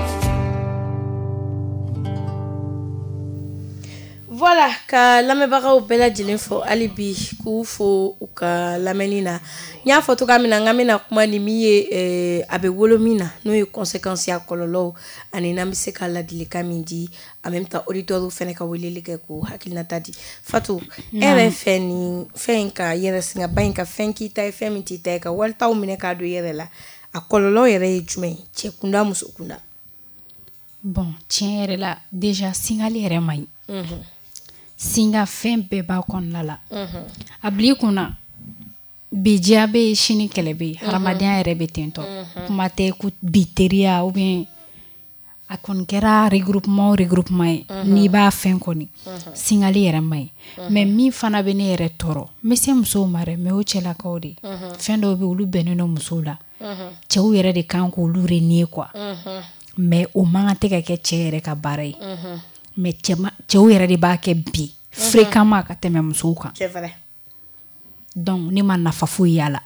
Voilà, ka lamɛbagaw bɛɛ lajɛlen fɔ hali bi k'u fo u ka lamɛnni na. N y'a fɔ cogoya min na n ka bɛna kuma ni min ye a bɛ wolo min na n'o ye conséquence ya kɔlɔlɔw ani n'an bɛ se ka ladilikan min di en même temps auditeurs fɛnɛ ka weleli kɛ k'u hakilinata di. Fatu, e yɛrɛ fɛ nin fɛn in ka yɛrɛ singaba in ka fɛn k'i ta ye fɛn min t'i ta ye ka walitaw minɛ k'a don i yɛrɛ la a kɔlɔlɔ yɛrɛ ye jumɛn ye cɛ kunda muso kunda? Bon, tiɲɛ yɛrɛ la déjà singali yɛrɛ man ɲi. Singa fɛn bɛɛ b'a kɔnɔna la. A bila i kunna bi diya bɛ yen sini kɛlɛ bɛ yen hadamadenya yɛrɛ bɛ ten tɔ kuma tɛ ko bi teriya ou bien a kɔni kɛra regroupement ye n'i b'a fɛn kɔni singali yɛrɛ man ɲi mais min fana bɛ ne yɛrɛ tɔɔrɔ n bɛ se musow ma dɛ mais o cɛlakaw de fɛn dɔw bɛ olu bɛnnen don musow la cɛw yɛrɛ de kan k'olu renier quoi mais o man kan tɛ ka kɛ cɛ yɛrɛ ka baara ye mais cɛw yɛrɛ de b'a kɛ bi fréquemment ka tɛmɛ musow kan. C'est vrai. Donc ne ma nafa foyi y'a la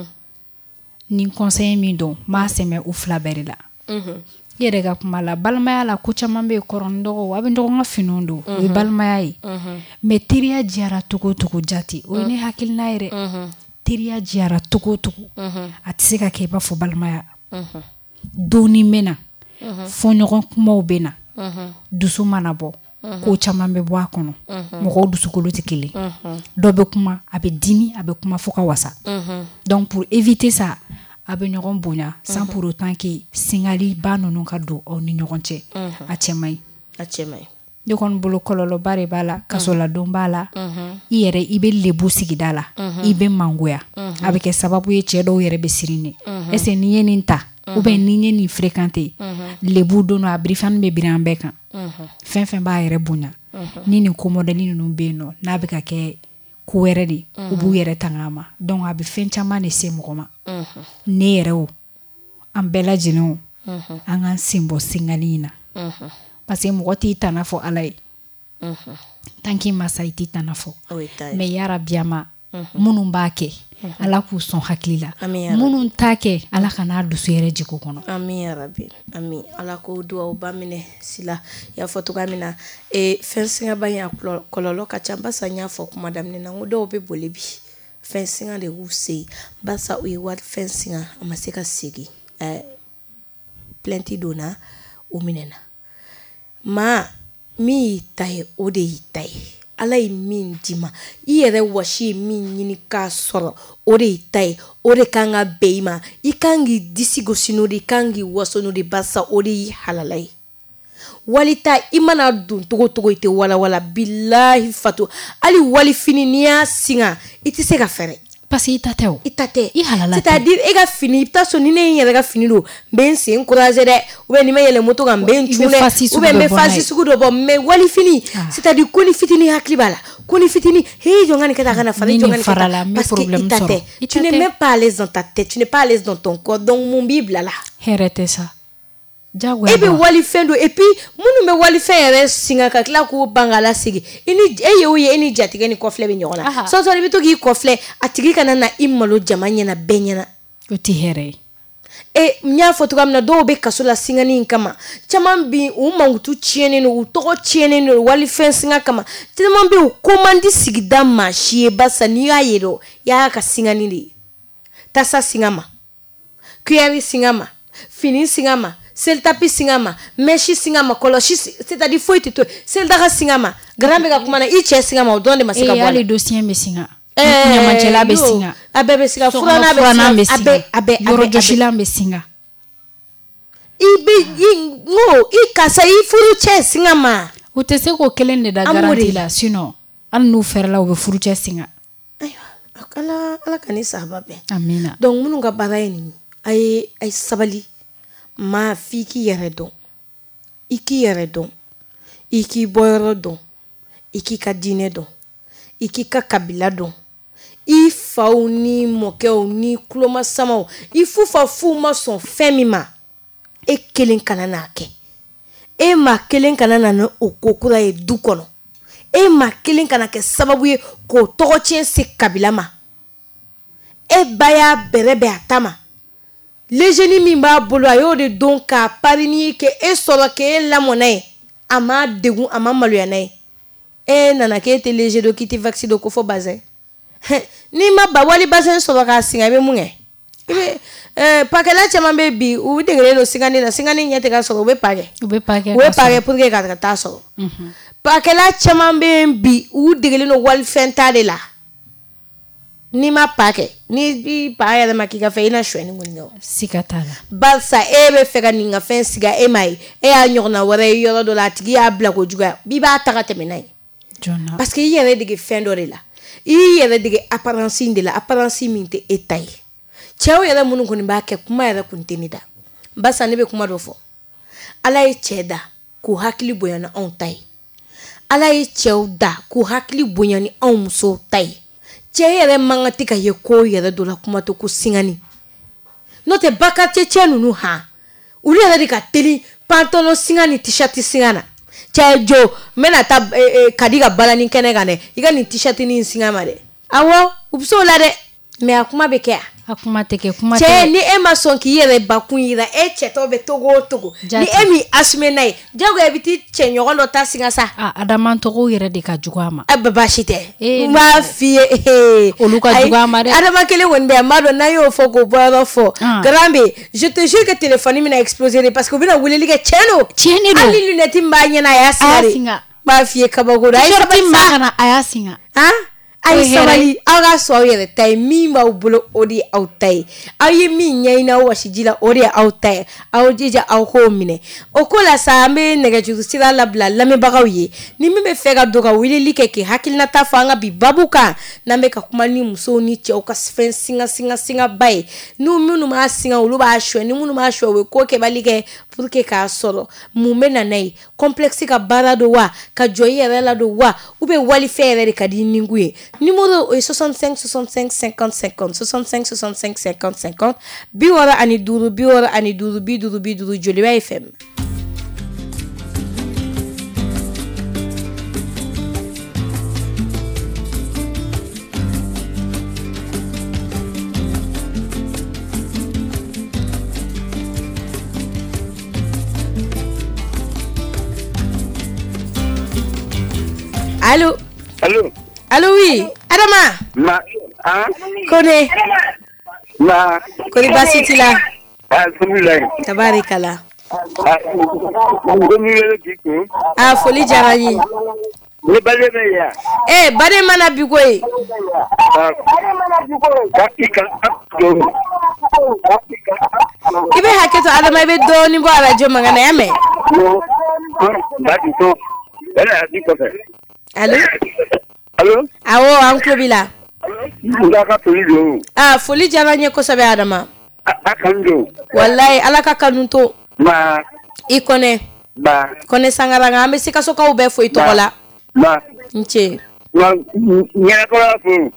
ni conseil min don m'a sɛmɛ u fila bɛɛ de la i yɛrɛ ka kuma la balimaya la ko caman bɛ yen kɔrɔni dɔgɔ a bɛ ɲɔgɔn ka finiw don o ye balimaya ye mais teriya diyara togo togo jati o ye ne hakilina ye dɛ teriya diyara togo togo a tɛ se ka kɛ i b'a fɔ balimaya donni bɛ na fɔɲɔgɔn kumaw bɛ na dusu mana bɔ ko caman bɛ bɔ a kɔnɔ mɔgɔw dusukolo tɛ kelen dɔ bɛ kuma a bɛ dimi a bɛ kuma fo ka wasa donc pour éviter ça a bɛ ɲɔgɔn bonya sans pour autant que singali ba ninnu ka don aw ni ɲɔgɔn cɛ a cɛ man ɲi a cɛ man ɲi ne kɔni bolo kɔlɔlɔba de b'a la kasoladon b'a la i yɛrɛ i bɛ lebu sigida la i bɛ mangoya a bɛ kɛ sababu ye cɛ dɔw yɛrɛ bɛ sirin ne est ce que ni ye nin ta ou bien ni ye nin fréquenter lebu don a birifani bɛ biri an bɛɛ kan fɛn fɛn b'a yɛrɛ bonya ni nin ko modèle ninnu bɛ yen nɔ n'a bɛ ka kɛ ko wɛrɛ de u b'u yɛrɛ tanga ma donc a bɛ fɛn caman de se mɔgɔ ma ne yɛrɛ o an bɛɛ lajɛlen o an k'an sen bɔ singali in na parce que mɔgɔ t'i tana fɔ ala ye tant que masa i t'i tana fɔ mais yarabi ama minnu b'a kɛ ala k'u sɔn hakili la minnu t'a kɛ ala kan'a dusu yɛrɛ jiko kɔnɔ amin yarabi amin ala k'o duwawu ba minɛ sila y'a fɔ cogoya min na fɛn singaba in a kɔlɔlɔ ka ca basa n y'a fɔ kuma daminɛ na n ko dɔw bɛ boli bi fɛn singa de y'u se yen basa u ye wari fɛn singa a ma se ka segin plainte donna o minɛna maa min y'i ta ye o de y'i ta ye ala ye min di ma i yɛrɛ wasi ye min ɲini k'a sɔrɔ o de y'i ta ye o de kan ka bɛn i ma i kan k'i disi gosi n'o de i kan k'i waso n'o de barisa o de y'i halala ye walita i mana don togo togo i tɛ walawala bilahi fatu hali walifini n'i y'a singa i tɛ se ka fɛrɛ parce que i ta tɛ o i ta tɛ i halala c'est-à-dire e ka fini i bɛ taa sɔrɔ ni ne ye n yɛrɛ ka fini don n bɛ n sen courage dɛ ou bien ni ma yɛlɛ moto kan n bɛ n cun dɛ ou bien n bɛ fasi sugu dɔ bɔ mais walifini c'est-à-dire ko ni fitini hakili b'a la ko ni fitini hee jɔn ka nin kɛ tan a kana falen jɔn ka nin kɛ tan parce que i ta tɛ tu n'es même pas à l'aise dans ta tête tu n'es pas à l'aise dans ton corps donc mun b'i bila la hɛrɛ tɛ sa jagoya e bɛ walifɛn don et puis minnu bɛ walifɛn yɛrɛ singa ka tila k'o ban ka lasegin e ye o ye e ni jatigɛ ni kɔfilɛ bɛ ɲɔgɔn na sɔsɔ i bɛ to k'i kɔfilɛ a tigi kana na i malo jama ɲɛna bɛɛ ɲɛna o tɛ hɛrɛ ye n y'a fɔ cogoya min na dɔw bɛ kaso la singani in kama caman bi u mankutu tiɲɛnen don u tɔgɔ tiɲɛnen don walifɛn singa kama caman bɛ u ko man di sigida maa si ye barisa n'i y'a ye dɔn i y'a ka singani de ye tasa singa ma kuyɛri singa ma fini singa ma selitapi singa ma mèche singa ma kɔlɔsi c'est-à-dire foyi tɛ to selidaga singa ma garan bɛ ka kuma na i cɛ singa ma o dɔrɔn de ma se ka bɔ a la hali dossier bɛ singa ɲamacɛla bɛ singa a bɛɛ bɛ singa furanna bɛ singa a bɛɛ yɔrɔjɔsilan bɛ singa i karisa i furu cɛ singa ma o tɛ se k'o kelen de da garanti la sinon hali n'u fɛrɛla u bɛ furu cɛ singa ayiwa ala ka ni sahaba bɛn amina donc minnu ka baara ye nin a ye sabali maa f'i k'i yɛrɛ dɔn i k'i yɛrɛ dɔn i k'i bɔyɔrɔ dɔn i k'i ka diinɛ dɔn i k'i ka kabila dɔn i faw ni mɔkɛw ni kulomasamaw i fufafuw ma sɔn fɛn min ma e kelen kana n'a kɛ e ma kelen kana na ni o ko kura ye du kɔnɔ e ma kelen kana kɛ sababu ye k'o tɔgɔ tiɲɛ se kabila ma e ba y'a bɛrɛ bɛn a ta ma lejeni min b'a bolo a y'o de don k'a parini kɛ e sɔrɔ k'e lamɔna ye a ma degun a ma maloya n'a ye e nana k'e tɛ leje dɔ k'i tɛ vaccin dɔ ko fɔ bazɛn n'i ma ba wali bazɛn sɔrɔ k'a singa i bɛ mun kɛ i bɛ pakɛla caman bɛ bi u degelen don singani na singani ɲɛ tɛ ka sɔrɔ u bɛ pakɛ pour que ka taa sɔrɔ pakɛla caman bɛ bi u degelen don walifɛn ta de la n'i ma pakɛ ni pa yɛrɛ ma k'i ka fɛ i na suɲɛni kɔni kɛ siga t'a la barisa e bɛ fɛ ka nin ka fɛn siga e ma ye e y'a ɲɔgɔnna wɛrɛ ye yɔrɔ dɔ la a tigi y'a bila ko juguya i b'a ta ka tɛmɛ n'a ye parce que i yɛrɛ dege fɛn dɔ de la i yɛrɛ dege apparence de la apparence min tɛ e ta ye cɛw yɛrɛ minnu kɔni b'a kɛ kuma yɛrɛ kun tɛ ne da barisa ne bɛ kuma dɔ fɔ ala ye cɛ da k'u hakili bonya ni anw ta ye ala ye cɛw da k'u hakili bonya ni anw musow ta ye cɛ yɛrɛ man ka tɛ ka ye ko yɛrɛ dɔ la kuma tɛ ko singani n'o tɛ bakarijan cɛ ninnu olu yɛrɛ de ka teli pantalon singa ni t-shirt singa na cɛ jo n bɛna taa kadi ka balani kɛnɛ kan dɛ i ka nin t-shirt ni singa ma dɛ awɔ u bɛ se o la dɛ mais a kuma bɛ kɛ a kuma tɛ kɛ kuma cɛ ni e ma sɔn k'i yɛrɛ bakun yira e cɛtɔ bɛ togo o togo ni e min assume n'a ye jagoya i bɛ t'i cɛ ɲɔgɔn dɔ ta singa sa adama tɔgɔw yɛrɛ de ka jugu a ma baasi tɛ n b'a f'i ye olu ka jugu a ma dɛ adama kelen kɔni bɛ yan n b'a dɔn n'an y'o fɔ k'o bɔ yɔrɔ fɔ grand bɛ je te jure que téléphone bɛna exploser de parce que u bɛna weleli kɛ tiɲɛ don hali lunette min b'a ɲɛna a y'a singa de n b'a f'i ye kabako don a ye sabali sa a y'a singa a ye sabali aw ka sɔn aw yɛrɛ ta ye min b'aw bolo o de ye aw ta ye aw ye min ɲɛɲini aw wasiji la o de ye aw ta ye aw jija aw k'o minɛ o ko la sa an bɛ nɛgɛjuru sira labila lamɛnbagaw ye ni min bɛ fɛ ka don ka weleli kɛ k'i hakilinata fɔ an ka bi babu kan n'an bɛ ka kuma ni musow ni cɛw ka fɛn singa ba ye n'u minnu b'a singa olu b'a suɲɛ ni minnu b'a suɲɛ u bɛ ko kɛbali kɛ pour que k'a sɔrɔ mun bɛ na n'a ye complexe ka baara don wa ka jɔ i yɛrɛ la don wa ou bien walifɛn yɛrɛ de ka di nin ye numéro est 65 65 50 50 65 65 50 50 biwara ani duru biduru Joliba FM. Allô? Allô? Allô, oui. Adama. Ma. Hein? Kone. Ma. Kone basiti la. Alhamdulillah. Tabarikala. Alhamdulillah kiko. Foli diyara n ye. Ne bale me ya. Bade mana bi ko ye. Ibe haketo Adama ibe do ni bo radio mangana ya me. Badi to. Bala di ko fe. Allô? Allô? Awo an klobila. Ndaka tulido. Foli jara nye ko sabe Adama. Akando. Wallahi ala ka kanunto. Ma. Ikone. Ba. Kone sangaranga ambe sika soka ube fo itokola. Ba. Nche. Ma nyana ko la fo.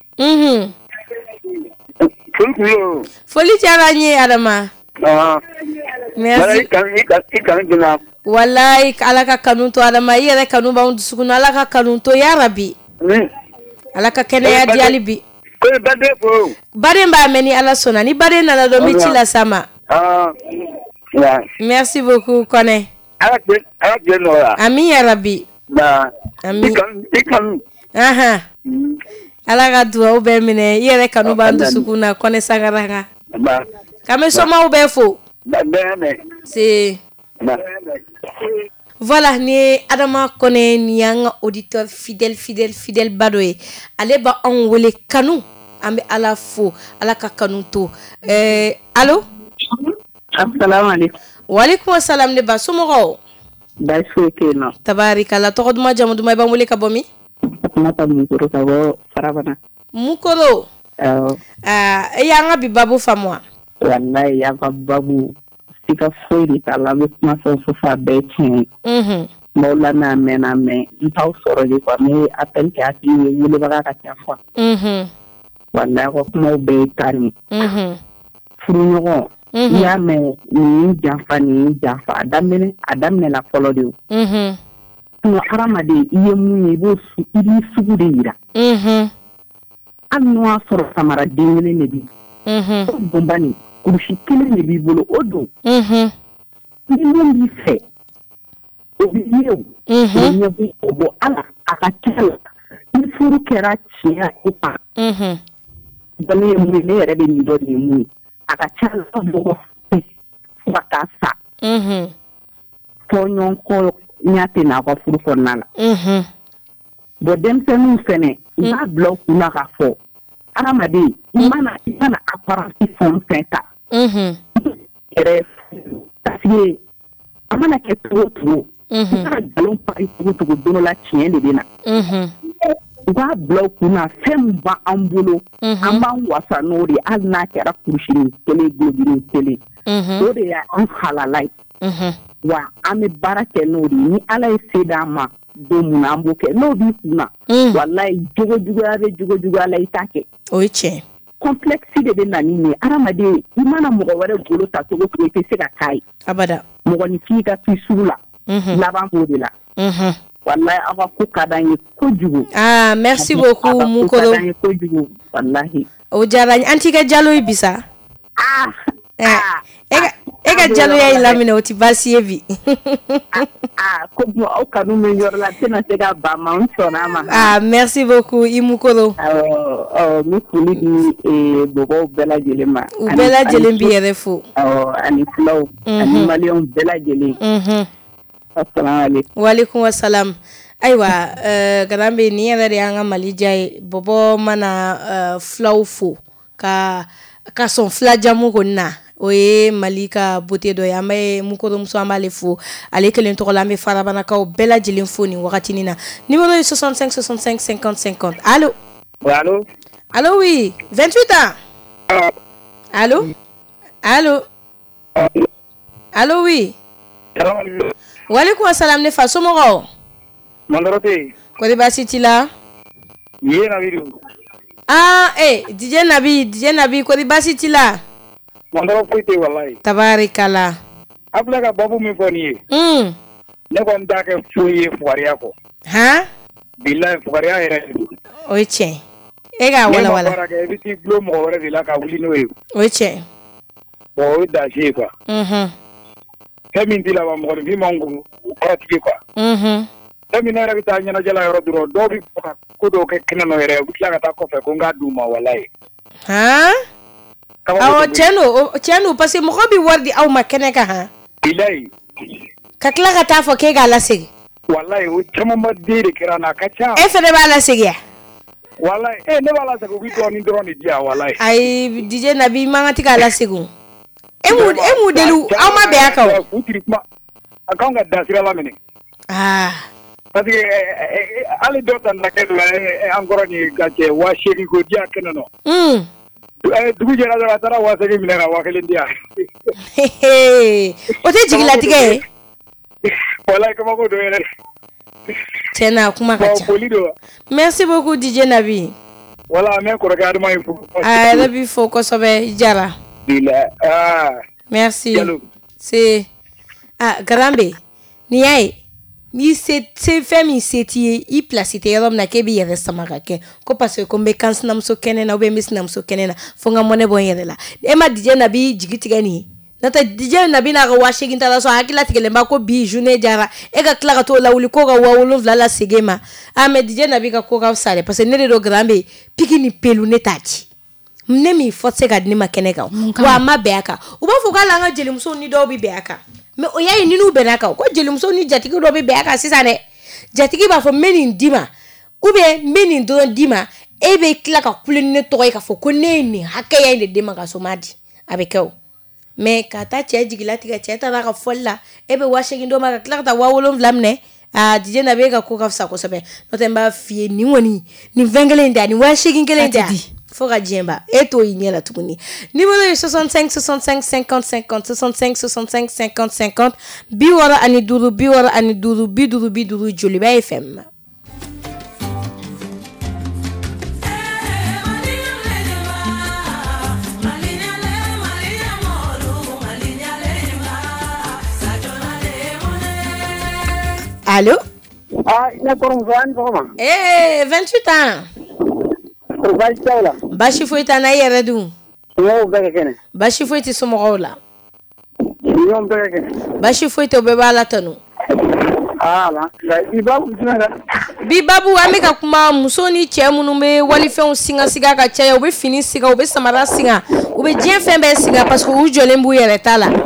Foli jara nye Adama. Merci. Kan gina. Wallahi ala ka kanunto Adama yere kanu ba undu sukuna ala ka kanunto ya rabbi. Ala ka kene ya diali bi. Ko bade fo. Bade mba meni ala sona ni bade na do michi la sama. Ya. Merci beaucoup Kone. Ala je no la. Ami ya rabbi. Ba. Ami. Ikan. Aha. Ala ka duwa ube mine yere kanu ba undu sukuna Kone sangaranga. Ba. Kame soma ube fo. Ba me. C'est Ba. Voilà, ni Adama Kone ni un auditeur fidèle badoye. Allez ba on wele kanu ambe ala fo ala ka kanu to. Allô? Assalamu alaikum. Wa alaikum assalam ne ba sumo. Ba sheke no. Tabarikala to duma jamu duma ba wele ka bomi. Mata mukoro ka bo farabana. Mukoro. Ya nga bi babu famwa. Wallahi ya babu. Sika foi ta la ma so fa betin. Maulana mena me ntaw soro di ko me appel ki ati wele baga ka tiafwa. Wallahi ko mo be tani. Furuñogo ya me ni jafa adamne la folo de. No haramade iye munyi bo su iri sugu de ira. Anno asoro samara dingile ne bi. Bombani kurushi kile ne bi bolo odo. Ni bi fe. Obi yew. Ni bi obo ala akatela. Ni furu kera chia ipa. Bani mu ne yere be ni do ni mu. Akatela obo. Bakasa. Tonyon ko nyate na ko furu ko nana. Bo dem senu fene ba block na ka fo. Aramade imana apparenti fon fenta. Ere tasie amana ke tuo. Galon pari tuo dono la chien de bena. Ba block na femba ambulo amba wasa nori alna kera kurushini tele globini tele. Ode ya an halalai. Wa ame barake nori ni ala iseda ma domuna amboke no bi kuna wallahi jugo ala itake oiche complexité de nani ni aramade imana mogo ware golo ta to ko te se ka kai abada mogo ni fika fisula laban bo de la wallahi ava ko kadanye ko jugo merci beaucoup mukoro kadanye ko jugo wallahi o jarani antika jalo ibisa ega jalo ya ilamine oti basi evi ko o kanu me yorla tena tega ba mansona ma merci beaucoup imukoro mi kuli di bobo bela jelema u bela jelembi yerefu ani flow ani malion bela jeli assalamu alaikum wa alaikum assalam aywa garambe ni yare anga malijay bobo mana flow fu ka son flajamu gonna oye malika bote do yamay mukoro muso amale fo ale kelen to lambe farabana ka o bela jilin fo ni wakati nina numéro 65 65 50 50 allô allô oui 28 ans allô oui wa alaikum assalam ne fa somo Mandorote ko de basitila yena viru DJ Nabi ko de basitila Mandoro fuite wallahi tabarikala abla ka babu mi foni ne ko ndake fuye fuaria ko billahi fuaria ere oiche ega wala para ke biti glo mo wala dila ka wuli no e oiche o da je quoi kemi ndila ba mo vi mangu ko tiki quoi kemi na rabita nyana jala yoro duro do bi ko do ke kinano ere butla ka ta ko fe ko ngaduma wallahi chenu parce que mo bi wardi aw makene ka bilay ka kla ka ta fo ke ga la sigi wallahi o caman ba den de kɛra na ka ca e fɛnɛ b'a lasegin wallahi ne b'a lasegin u bi dɔɔni dɔrɔn de di yan wallahi ayi DJ Nabi man ka ti k'a lasegin e mu deli aw ma bɛn a kan u tiri kuma a kan ka dasira la minɛ parce que ale dɔ ta na kɛ an kɔrɔ ni ka cɛ 8,000 ko di a kɛnɛ nɔ dugu jɛra dɔrɔn a taara 8,000 minɛ ka 1,000 di yan o tɛ jigilatigɛ ye wallahi kabako dɔ yɛrɛ tiɲɛna kuma ka ca merci beaucoup DJ Nabi wala an bɛ kɔrɔkɛ Adama ye fo a yɛrɛ b'i fo kosɛbɛ i jara merci c'est Garambe ni y'a ye ni se fɛn min se t'i ye i place tɛ yɔrɔ min na k'e b'i yɛrɛ sama ka kɛ ko parce que ko n bɛ kan sinamuso kɛnɛ na ou bien n bɛ sinamuso kɛnɛ na fo n ka mɔnɛ bɔ n yɛrɛ la e ma DJ Nabi jigi tigɛ nin ye n'o tɛ DJ Nabi n'a ka 8,000 ta la sɔn a hakili tigɛlen ba ko bi journée jara e ka tila ka t'o lawuli ko ka 7,000 lasegin ma mais DJ Nabi ka ko ka fisa dɛ parce que ne de don Garambe piki ni pelu ne t'a ci ne min fɔ tɛ se ka di ne ma kɛnɛ kan wa a ma bɛn a kan u b'a fɔ k'ale an ka jelimusow ni dɔw bɛ bɛn a kan mais o y'a ye ni n'u bɛnna a kan ko jelimusow ni jatigi dɔw bɛ bɛn a kan sisan dɛ jatigi b'a fɔ n bɛ nin d'i ma ou bien n bɛ nin dɔrɔn d'i ma e bɛ tila ka kule ni ne tɔgɔ ye k'a fɔ ko ne ye nin hakɛya in de d'e ma ka sɔn ma di a bɛ kɛ o mais ka taa cɛ jigilatigɛ cɛ taara ka fɔli la e bɛ 8,000 d'o ma ka tila ka taa 7,000 minɛ DJ Nabi e ka ko ka fisa kosɛbɛ n'o tɛ n b'a f'i ye nin kɔni nin fɛn kelen tɛ nin 8,000 kelen tɛ fo ka diɲɛ ba e t'o y'i ɲɛ la tuguni numéro ye 65 65 50 50 65 65 50 50 65 65 50 Joliba FM Allô? Ne kɔrɔmuso a' ni sɔgɔma. 28 ans. Baasi t'aw la. Baasi foyi t'an na i yɛrɛ dun? Ɲɔgɔnw bɛɛ ka kɛnɛ. Baasi foyi tɛ somɔgɔw la. Ɲɔgɔn bɛɛ ka kɛnɛ. Baasi foyi tɛ u bɛɛ b'a la tanu. Ala bi babu jumɛn la? Bi babu an bɛ ka kuma muso ni cɛ minnu bɛ walifɛnw singa ka caya u bɛ fini siga u bɛ samara siga u bɛ diɲɛ fɛn bɛɛ siga parce que u jɔlen b'u yɛrɛ ta la.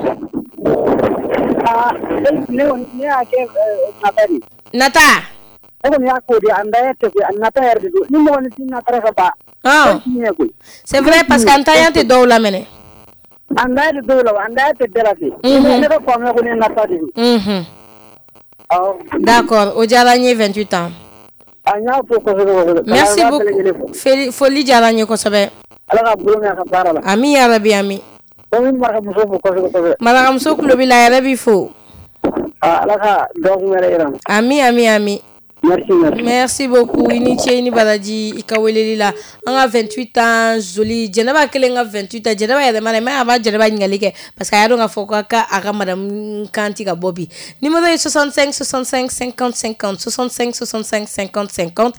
Ne y'a kɛ nata de. Nata. E kɔni y'a ko de a ntanya tɛ koyi a nata yɛrɛ de don ni mɔgɔninfin natara ka ban. C'est vrai parce que a ntanya tɛ dɔw la mɛnɛ. A ntanya tɛ dɔw la wa a ntanya tɛ bɛɛ la ten. Ne ka faamuya ko ne nata de don. D'accord o diyara n ye 28 ans. A n y'a fɔ kosɛbɛ. Merci beaucoup foli diyara n ye kosɛbɛ. Ala ka bolo mɛn a ka baara la. Ami ya rabi ami. Marakamuso fo kosɛbɛ. Marakamuso kulo b'i la yɛrɛ b'i fo. Ala ka dɔgɔkun wɛrɛ yira. Ami. Merci beaucoup i ni ce i ni baraji i ka weleli la an ka 28 ans Zoli Jɛnɛba kelen ka 28 ans Jɛnɛba yɛrɛ mana mais a b'a Jɛnɛba ɲininkali kɛ parce que a y'a dɔn k'a fɔ k'a ka madame kan ti ka bɔ bi numéro ye 65 65 50 50 65 65 50 50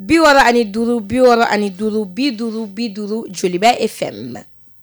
65 50 Joliba FM.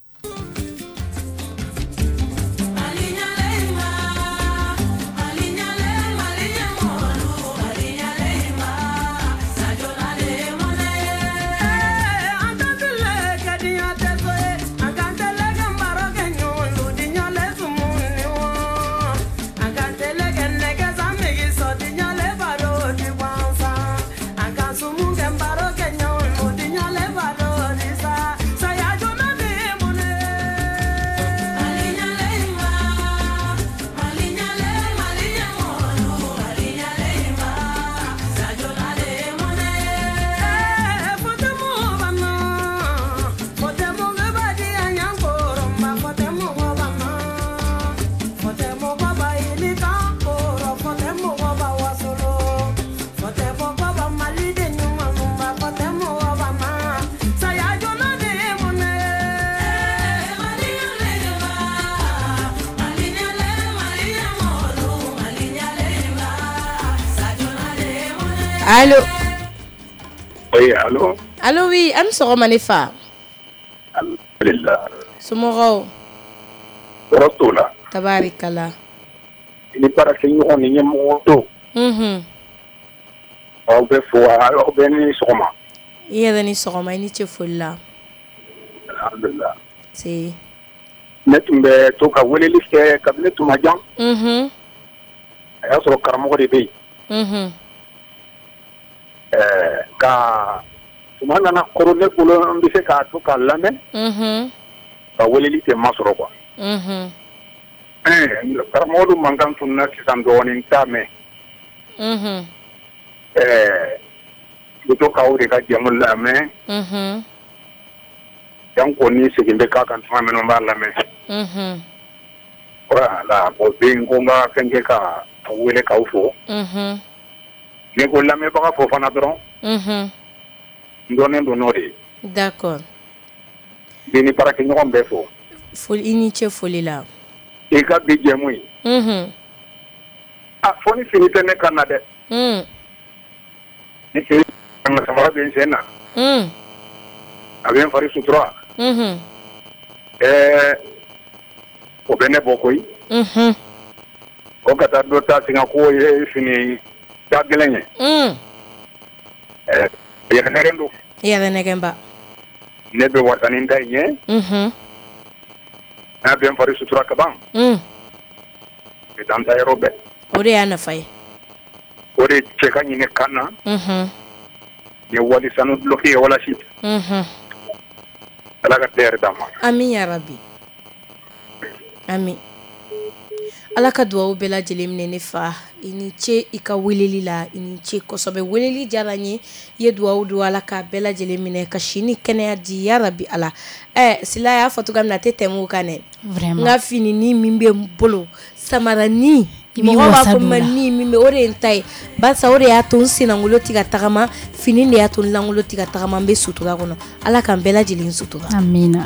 Allô? Oui, allô? Allô, oui, an sɔgɔma ne fa. Alhamdulillah. Somɔgɔw. Tɔɔrɔ t'o la. Tabarikala. I ni baarakɛɲɔgɔn ni ɲɛmɔgɔ to. Aw bɛ fo aw bɛ ni sɔgɔma. I yɛrɛ ni sɔgɔma i ni ce foli la. Alhamdulillah. Si. Ne tun bɛ to ka weleli kɛ kabini tun ma jan. A y'a sɔrɔ karamɔgɔ de bɛ yen. ka tuma nana kɔrɔ ne bolo an bɛ se k'a to k'a lamɛn ka weleli tɛ masɔrɔ quoi karamɔgɔ man kan tununa sisan dɔɔnin t'a mɛn bɛ to k'aw de ka jamu lamɛn yan kɔni segin bɛ k'a kan tuma minnu b'a lamɛn voilà o bɛ n ko n ka fɛn kɛ ka wele k'aw fo ni ko lamɛnbaga fo fana dɔrɔn n dɔnnen don n'o de ye d'accord bi ni baarakɛɲɔgɔn bɛɛ fo foli i ni ce foli la i ka bi jɛmu ye fo ni fini tɛ ne kan na dɛ ni fini an ka samara bɛ n sen na a bɛ n fari sutura o bɛ ne bɔ koyi o ka taa dɔ ta singa ko ye fini da gɛlɛn ye yɛrɛnɛgɛn don yɛrɛnɛgɛnba ne bɛ wasanin da in ye n'a bɛ n fari sutura ka ban bɛ taa n ta yɔrɔ bɛɛ o de y'a nafa ye o de cɛ ka ɲini kan na ni wali sanu duloki ye walasi ala ka tɛ yɛrɛ d'a ma amin ya rabi amin ala ka duwawu bɛɛ lajɛlen minɛ ne fa i ni ce i ka weleli la i ni ce kosɛbɛ weleli diyara n ye i ye duwawu don ala ka bɛɛ lajɛlen minɛ ka si ni kɛnɛya di ya rabi ala sila y'a fɔ cogoya min na a tɛ tɛmɛ o kan dɛ n ka finini min bɛ n bolo samaranin mɔgɔ b'a fɔ ma ni min bɛ o de ye n ta ye barisa o de y'a to n sennankolo tɛ ka tagama fini de y'a to n lankolo tɛ ka tagama n bɛ sutura kɔnɔ ala k'an bɛɛ lajɛlen sutura amina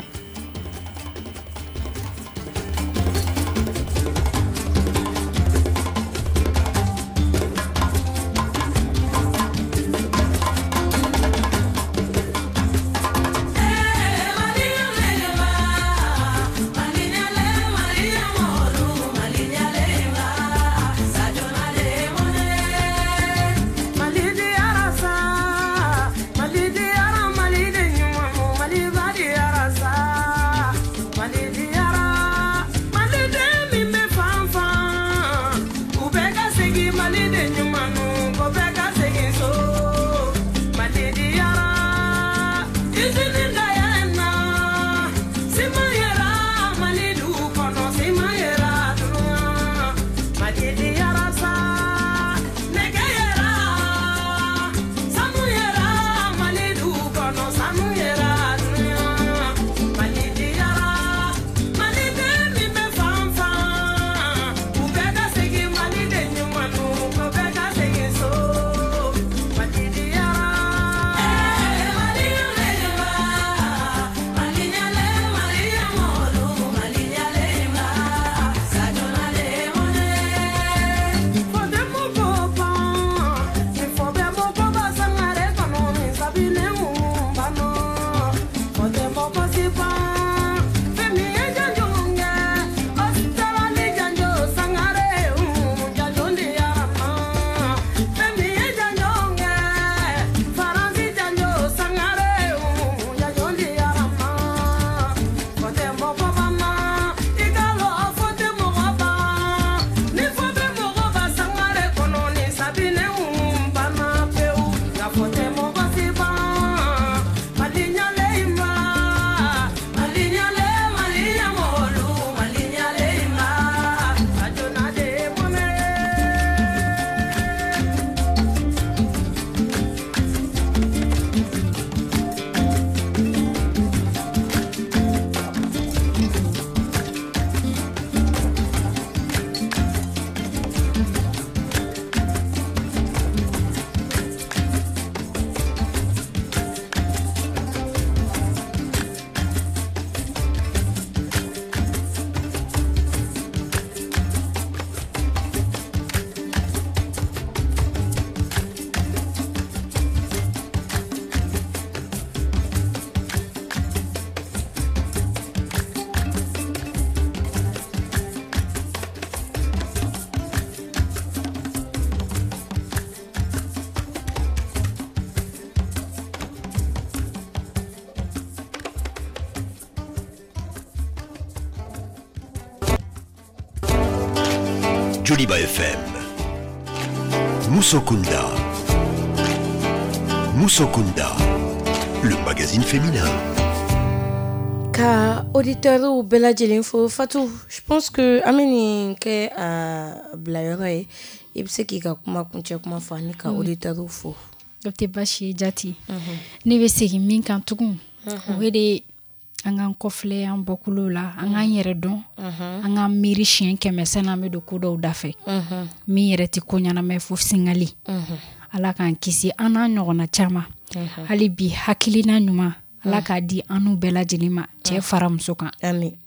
Joliba FM, Moussokunda. Moussokunda, le magazine féminin. Ka auditeur ou bella jelinfo Fatou, je pense que ameni ke blayore e bise ki ka kuma kunche kuma fani ka auditeur ou fo. Dr. Bashi Jati. Ne be segi min kan tugun. O de an kan kɔfilɛ an bɔkulo la an kan yɛrɛ dɔn an kan miiri siɲɛ 100 san'an bɛ don ko dɔw da fɛ min yɛrɛ tɛ ko ɲɛnamɛ fo singali ala k'an kisi an n'a ɲɔgɔnna caman hali bi hakilina ɲuman ala k'a di an n'u bɛɛ lajɛlen ma cɛ fara muso kan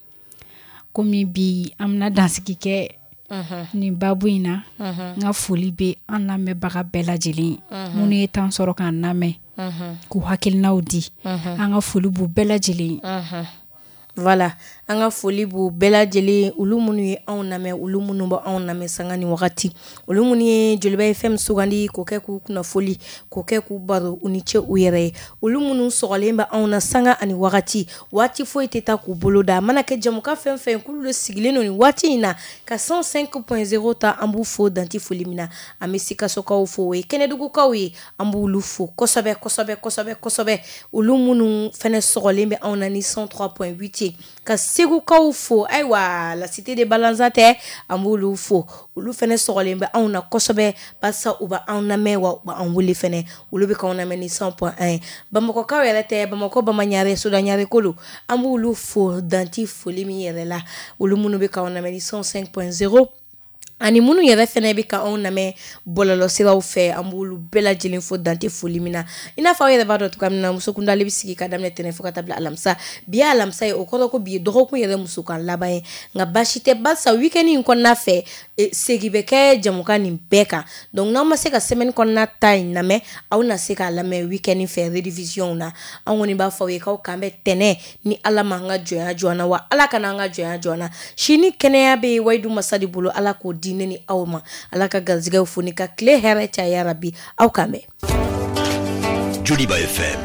komi bi an bɛna dansigi kɛ nin babu in na n ka foli bɛ an lamɛnbaga bɛɛ lajɛlen minnu ye temps sɔrɔ k'an lamɛn k'u hakilinaw di an ka foli b'u bɛɛ lajɛlen voilà an ka foli b'u bɛɛ lajɛlen olu minnu ye anw lamɛn olu minnu bɛ anw lamɛn sanga ni wagati olu minnu ye Joliba FM sugandi k'o kɛ k'u kunnafoli k'o kɛ k'u baro u ni ce u yɛrɛ ye olu minnu sɔgɔlen bɛ anw na sanga ani wagati foyi tɛ taa k'u bolo da a mana kɛ jamuka fɛn fɛn k'olu de sigilen don nin waati in na ka 105.0 ta an b'u fo danti foli min na an bɛ Sikasokaw fo o ye Kɛnɛdugukaw ye an b'olu fo kosɛbɛ olu minnu fɛnɛ sɔgɔlen bɛ anw na ni 103.8 ye ka Segukaw fo ayiwa la cité de Balanza tɛ an b'olu fo olu fɛnɛ sɔgɔlen bɛ anw na kosɛbɛ basa u bɛ anw lamɛn wa u bɛ anw wele fɛnɛ olu bɛ k'anw lamɛn ni 100.1 Bamakɔkaw yɛrɛ tɛ Bamakɔ Bamaɲare Sodaɲare kolo an b'olu fo danti foli min yɛrɛ la olu minnu bɛ k'anw lamɛn ni 105.0 ani minnu yɛrɛ fɛnɛ bɛ ka anw lamɛn bɔlɔlɔsiraw fɛ an b'olu bɛɛ lajɛlen fo dante foli min na i n'a fɔ aw yɛrɛ b'a dɔn cogoya min na Musokunda ale bɛ sigi ka daminɛ tɛnɛn fo ka taa bila alamisa bi ye alamisa ye o kɔrɔ ko bi ye dɔgɔkun yɛrɛ musokan laban ye nka baasi tɛ barisa week-end in kɔnɔna fɛ segi bɛ kɛ jamukan nin bɛɛ kan donc n'aw ma se ka semaine kɔnɔna ta in lamɛn aw na se k'a lamɛn week-end fɛ redivision na an kɔni b'a fɔ aw ye k'aw k'an bɛ tɛnɛn ni ala ma an ka jɔnya jɔna wa ala kana an ka jɔnya jɔna sini kɛnɛya bɛ Wayidu Masadi bolo ala k'o di ne ni aw ma ala ka garizigɛw foni ka tile hɛrɛ caya rabi aw kan bɛn Joliba FM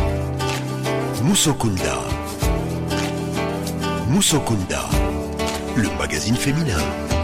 Moussokunda Moussokunda, le magazine féminin.